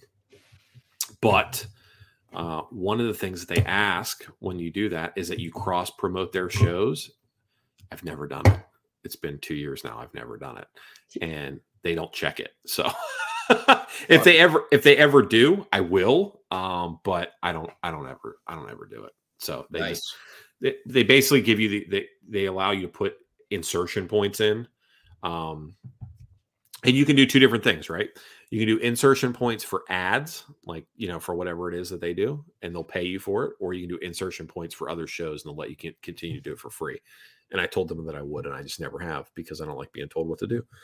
but uh, one of the things that they ask when you do that is that you cross promote their shows. I've never done it. It's been two years now. I've never done it. And they don't check it. So if they ever, if they ever do, I will. Um, but I don't, I don't ever, I don't ever do it. So they nice. just, they, they basically give you the, they, they allow you to put insertion points in. Um, and you can do two different things, right? You can do insertion points for ads, like, you know, for whatever it is that they do, and they'll pay you for it. Or you can do insertion points for other shows, and they'll let you can continue to do it for free. And I told them that I would, and I just never have, because I don't like being told what to do.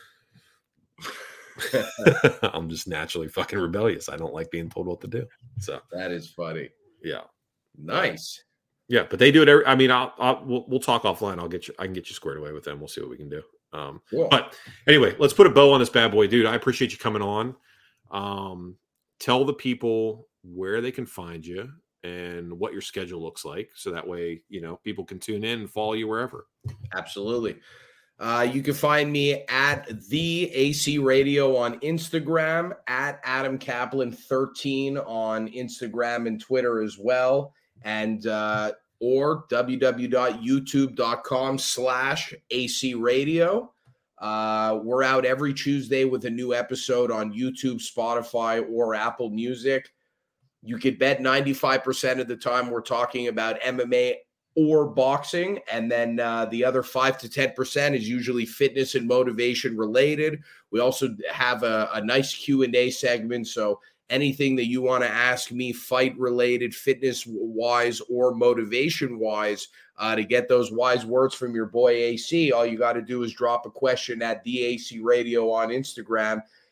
I'm just naturally fucking rebellious. I don't like being told what to do. So that is funny. Yeah. Nice. Yeah, but they do it every, I mean, I'll, I'll we'll, we'll talk offline. I'll get you. I can get you squared away with them. We'll see what we can do. Um, cool. But anyway, let's put a bow on this bad boy, dude. I appreciate you coming on. Um, tell the people where they can find you and what your schedule looks like, so that way, you know, people can tune in and follow you wherever. Absolutely. Uh, you can find me at the A C Radio on Instagram, at Adam Kaplan thirteen on Instagram and Twitter as well, and uh, or www.youtube.com slash AC Radio. Uh, we're out every Tuesday with a new episode on YouTube, Spotify, or Apple Music. You could bet ninety-five percent of the time we're talking about M M A or boxing, and then uh, the other five to ten percent is usually fitness and motivation related. We also have a, a nice Q and A segment, so anything that you want to ask me fight related, fitness wise or motivation wise, uh, to get those wise words from your boy A C, all you got to do is drop a question at the A C Radio on Instagram,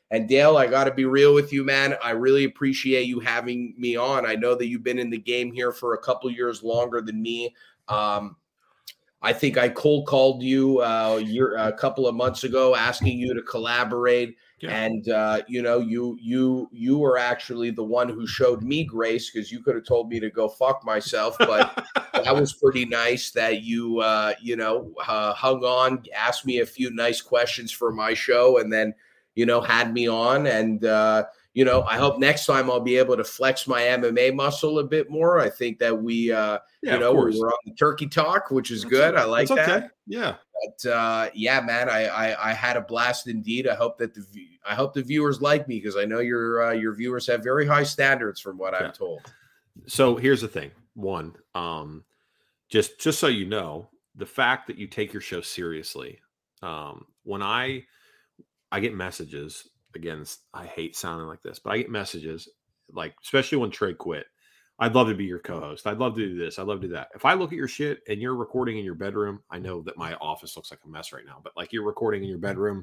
And Dale, I got to be real with you, man. I really appreciate you having me on. I know that you've been in the game here for a couple years longer than me. Um, I think I cold called you uh, year, a couple of months ago, asking you to collaborate. Yeah. And, uh, you know, you you you were actually the one who showed me grace, because you could have told me to go fuck myself. But that was pretty nice that you, uh, you know, uh, hung on, asked me a few nice questions for my show, and then, you know, had me on. And, uh, you know, I hope next time I'll be able to flex my M M A muscle a bit more. I think that we, uh, yeah, you know, we were on the turkey talk, which is That's good. Okay. I like That's that. Okay. Yeah. But uh, yeah, man, I, I I had a blast indeed. I hope that the I hope the viewers like me, because I know your uh, your viewers have very high standards from what yeah. I'm told. So here's the thing. One, um, just just so you know, the fact that you take your show seriously. Um, when I I get messages. Again, I hate sounding like this, but I get messages, like, especially when Trey quit. I'd love to be your co-host. I'd love to do this. I'd love to do that. If I look at your shit and you're recording in your bedroom, I know that my office looks like a mess right now, but like you're recording in your bedroom,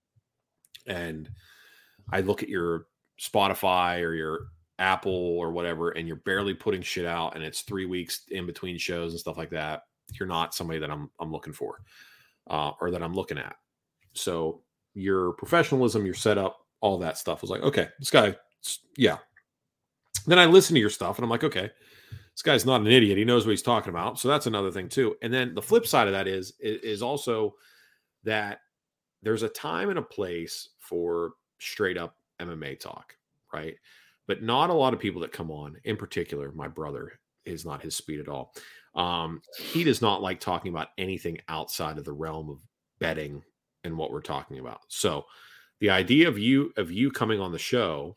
and I look at your Spotify or your Apple or whatever, and you're barely putting shit out, and it's three weeks in between shows and stuff like that, you're not somebody that I'm I'm looking for, uh, or that I'm looking at. So your professionalism, your setup, all that stuff was like, okay, this guy, yeah. Then I listen to your stuff and I'm like, okay, this guy's not an idiot. He knows what he's talking about. So that's another thing too. And then the flip side of that is, is also that there's a time and a place for straight up M M A talk, right? But not a lot of people that come on, in particular, my brother is not his speed at all. Um, he does not like talking about anything outside of the realm of betting and what we're talking about. So the idea of you of you coming on the show,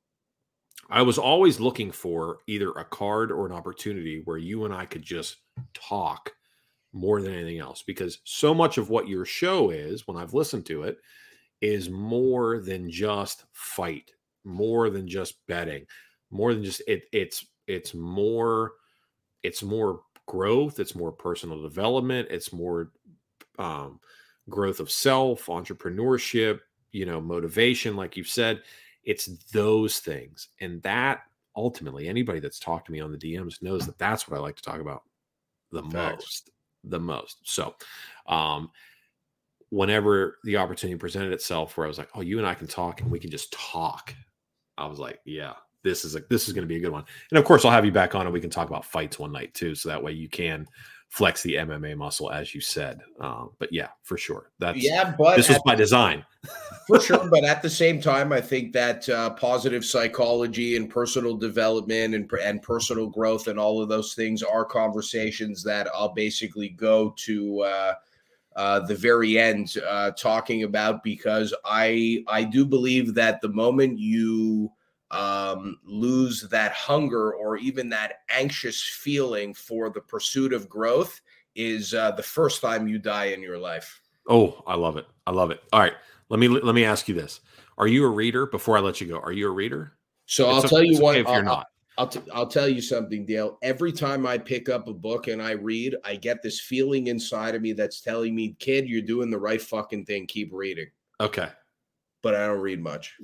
I was always looking for either a card or an opportunity where you and I could just talk more than anything else, because so much of what your show is, when I've listened to it, is more than just fight, more than just betting, more than just it. It's it's more it's more growth. It's more personal development. It's more um, growth of self, entrepreneurship, you know, motivation, like you've said. It's those things. And that ultimately, anybody that's talked to me on the D Ms knows that that's what I like to talk about the Facts. most, the most. So um, whenever the opportunity presented itself where I was like, oh, you and I can talk and we can just talk, I was like, yeah, this is a, this is going to be a good one. And of course I'll have you back on and we can talk about fights one night too. So that way you can flex the M M A muscle, as you said. Um, but yeah, for sure. That's yeah, but this was by design. For sure. But at the same time, I think that uh, positive psychology and personal development and, and personal growth and all of those things are conversations that I'll basically go to uh, uh, the very end uh, talking about, because I I do believe that the moment you um, lose that hunger or even that anxious feeling for the pursuit of growth is uh, the first time you die in your life. Oh, I love it. I love it. All right. Let me, let me ask you this. Are you a reader? Before I let you go, are you a reader? So it's I'll tell you what, okay if you're not. I'll, t- I'll tell you something, Dale. Every time I pick up a book and I read, I get this feeling inside of me that's telling me, kid, you're doing the right fucking thing. Keep reading. Okay. But I don't read much.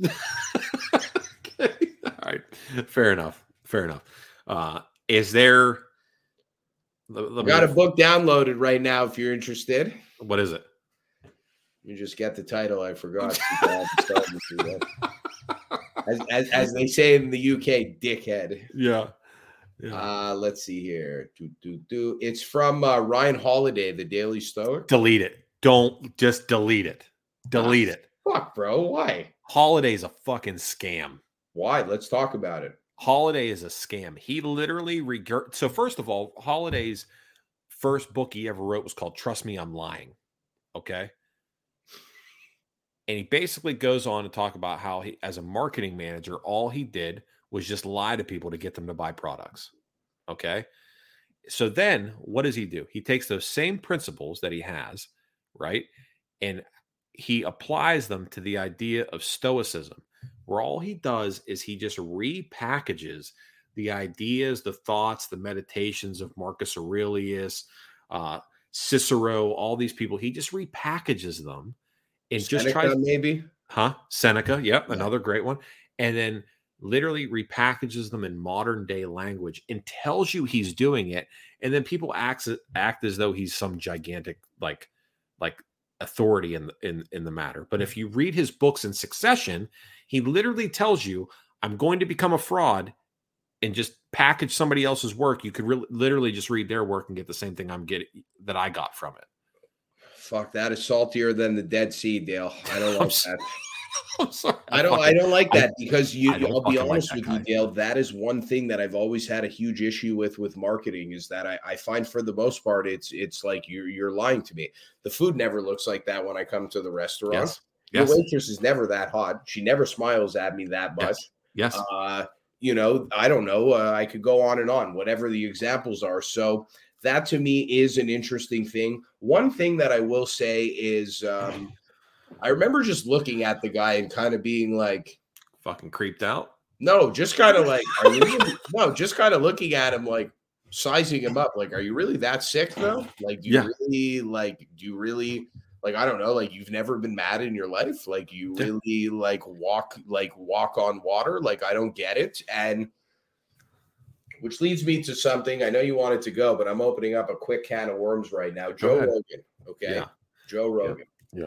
Okay. All right. Fair enough. Fair enough. Uh, is there... Let, let got a book downloaded right now if you're interested. What is it? You just get the title. I forgot. as, as, as they say in the U K, dickhead. Yeah. yeah. Uh, let's see here. Do, do, do. It's from uh, Ryan Holiday, The Daily Stoic. Delete it. Don't just delete it. Delete ah, it. Fuck, bro. Why? Holiday's a fucking scam. Why? Let's talk about it. Holiday is a scam. He literally regurg- so first of all, Holiday's first book he ever wrote was called Trust Me, I'm Lying. Okay. And he basically goes on to talk about how he, as a marketing manager, all he did was just lie to people to get them to buy products. Okay. So then what does he do? He takes those same principles that he has, right? And he applies them to the idea of stoicism, where all he does is he just repackages the ideas, the thoughts, the meditations of Marcus Aurelius, uh, Cicero, all these people. He just repackages them and Seneca, just tries. Maybe Huh? Seneca. Yep. Yeah. Another great one. And then literally repackages them in modern day language and tells you he's doing it. And then people act, act as though he's some gigantic, like, like authority in, in, in the matter. But if you read his books in succession, he literally tells you, I'm going to become a fraud and just package somebody else's work. You could re- literally just read their work and get the same thing I'm getting that I got from it. Fuck, that is saltier than the Dead Sea, Dale. I don't like that. I'm sorry. I don't. fucking, I don't like that I, because you. I don't I'll be fucking honest like with that you, guy. Dale. That is one thing that I've always had a huge issue with with marketing is that I, I find for the most part it's it's like you're you're lying to me. The food never looks like that when I come to the restaurant. Yes. Your Yes. waitress is never that hot. She never smiles at me that much. Yes. Yes. Uh, you know, I don't know. Uh, I could go on and on, whatever the examples are. So that to me is an interesting thing. One thing that I will say is um, I remember just looking at the guy and kind of being like, Fucking creeped out. no, just kind of like, are you really, no, just kind of looking at him, like sizing him up. Like, are you really that sick though? Like, do you Yeah. really, like, do you really, like, I don't know, like, you've never been mad in your life? Like, you Yeah. really, like, walk, like, walk on water? Like, I don't get it. And which leads me to something. I know you wanted to go, but I'm opening up a quick can of worms right now. Joe ahead. Rogan. Okay. Yeah. Joe Rogan. Yeah.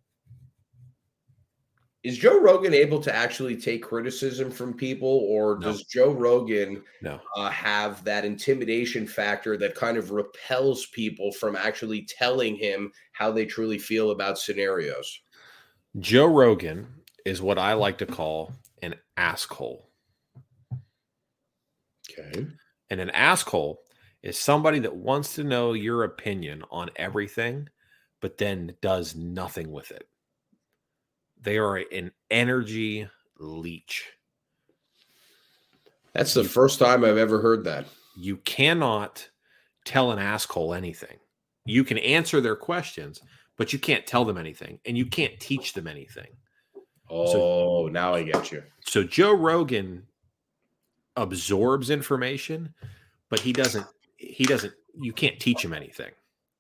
Is Joe Rogan able to actually take criticism from people, or No. does Joe Rogan No. uh, have that intimidation factor that kind of repels people from actually telling him how they truly feel about scenarios? Joe Rogan is what I like to call an asshole. Okay. And an asshole is somebody that wants to know your opinion on everything, but then does nothing with it. They are an energy leech. That's the first time I've ever heard that. You cannot tell an asshole anything. You can answer their questions, but you can't tell them anything, and you can't teach them anything. Oh, now I get you. So Joe Rogan absorbs information, but he doesn't, he doesn't, you can't teach him anything.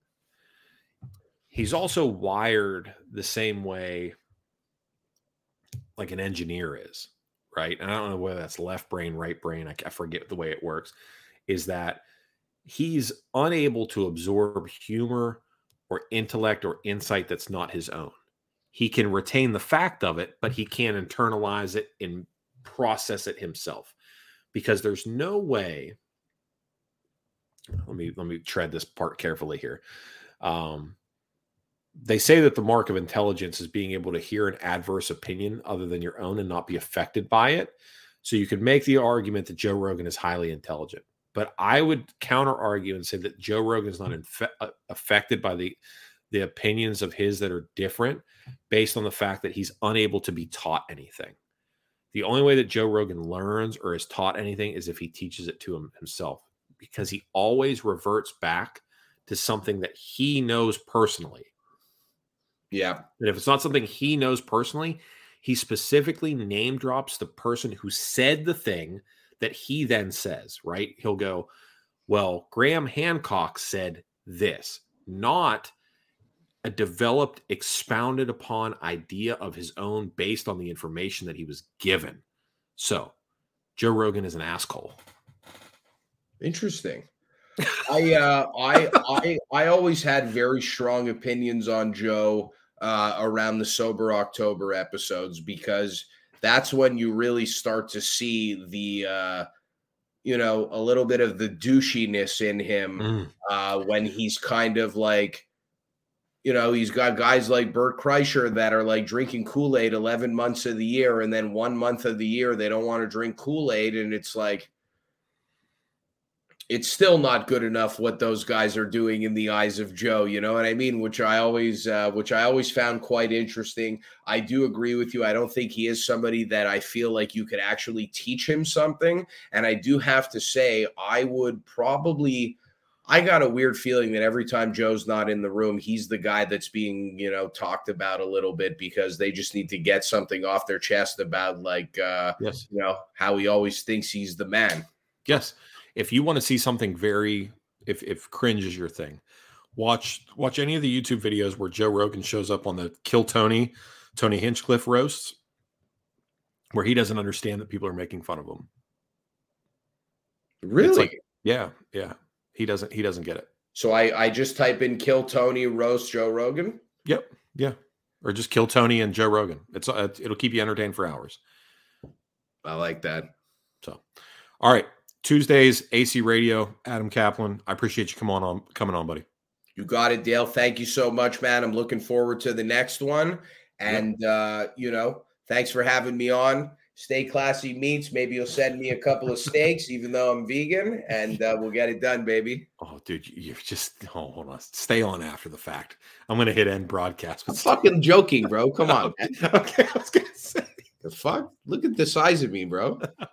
He's also wired the same way like an engineer is, right? And I don't know whether that's left brain, right brain. I, I forget the way it works. Is that he's unable to absorb humor or intellect or insight that's not his own. He can retain the fact of it, but he can't internalize it and process it himself, because there's no way. Let me let me tread this part carefully here. Um, They say that the mark of intelligence is being able to hear an adverse opinion other than your own and not be affected by it. So you could make the argument that Joe Rogan is highly intelligent, but I would counter argue and say that Joe Rogan is not infe- affected by the, the opinions of his that are different based on the fact that he's unable to be taught anything. The only way that Joe Rogan learns or is taught anything is if he teaches it to him himself, because he always reverts back to something that he knows personally. Yeah. And if it's not something he knows personally, he specifically name drops the person who said the thing that he then says, right? He'll go, well, Graham Hancock said this, not a developed, expounded upon idea of his own based on the information that he was given. So Joe Rogan is an asshole. Interesting. I, uh, I, I, I always had very strong opinions on Joe Uh, around the Sober October episodes, because that's when you really start to see the, uh, you know, a little bit of the douchiness in him Mm. uh, when he's kind of like, you know, he's got guys like Bert Kreischer that are like drinking Kool-Aid eleven months of the year, and then one month of the year they don't want to drink Kool-Aid, and it's like, it's still not good enough what those guys are doing in the eyes of Joe, you know what I mean? Which I always, uh, which I always found quite interesting. I do agree with you. I don't think he is somebody that I feel like you could actually teach him something. And I do have to say, I would probably, I got a weird feeling that every time Joe's not in the room, he's the guy that's being, you know, talked about a little bit, because they just need to get something off their chest about, like, uh, Yes. you know, how he always thinks he's the man. Yes. If you want to see something very, if if cringe is your thing, watch watch any of the YouTube videos where Joe Rogan shows up on the Kill Tony Tony Hinchcliffe roasts where he doesn't understand that people are making fun of him. Really? Like, yeah, yeah. He doesn't. He doesn't get it. So I I just type in "kill Tony roast Joe Rogan." Yep. Yeah. Or just kill Tony and Joe Rogan. It's uh, it'll keep you entertained for hours. I like that. So, all right. Tuesdays, A C Radio, Adam Kaplan. I appreciate you coming on, coming on, buddy. You got it, Dale. Thank you so much, man. I'm looking forward to the next one. And, yep. uh, you know, thanks for having me on. Stay Classy Meats. Maybe you'll send me a couple of steaks, even though I'm vegan, and uh, we'll get it done, baby. Oh, dude, you're just oh, hold on. Stay on after the fact. I'm going to hit end broadcast. I'm fucking joking, bro. Come on. Okay, I was going to say. The fuck? Look at the size of me, bro.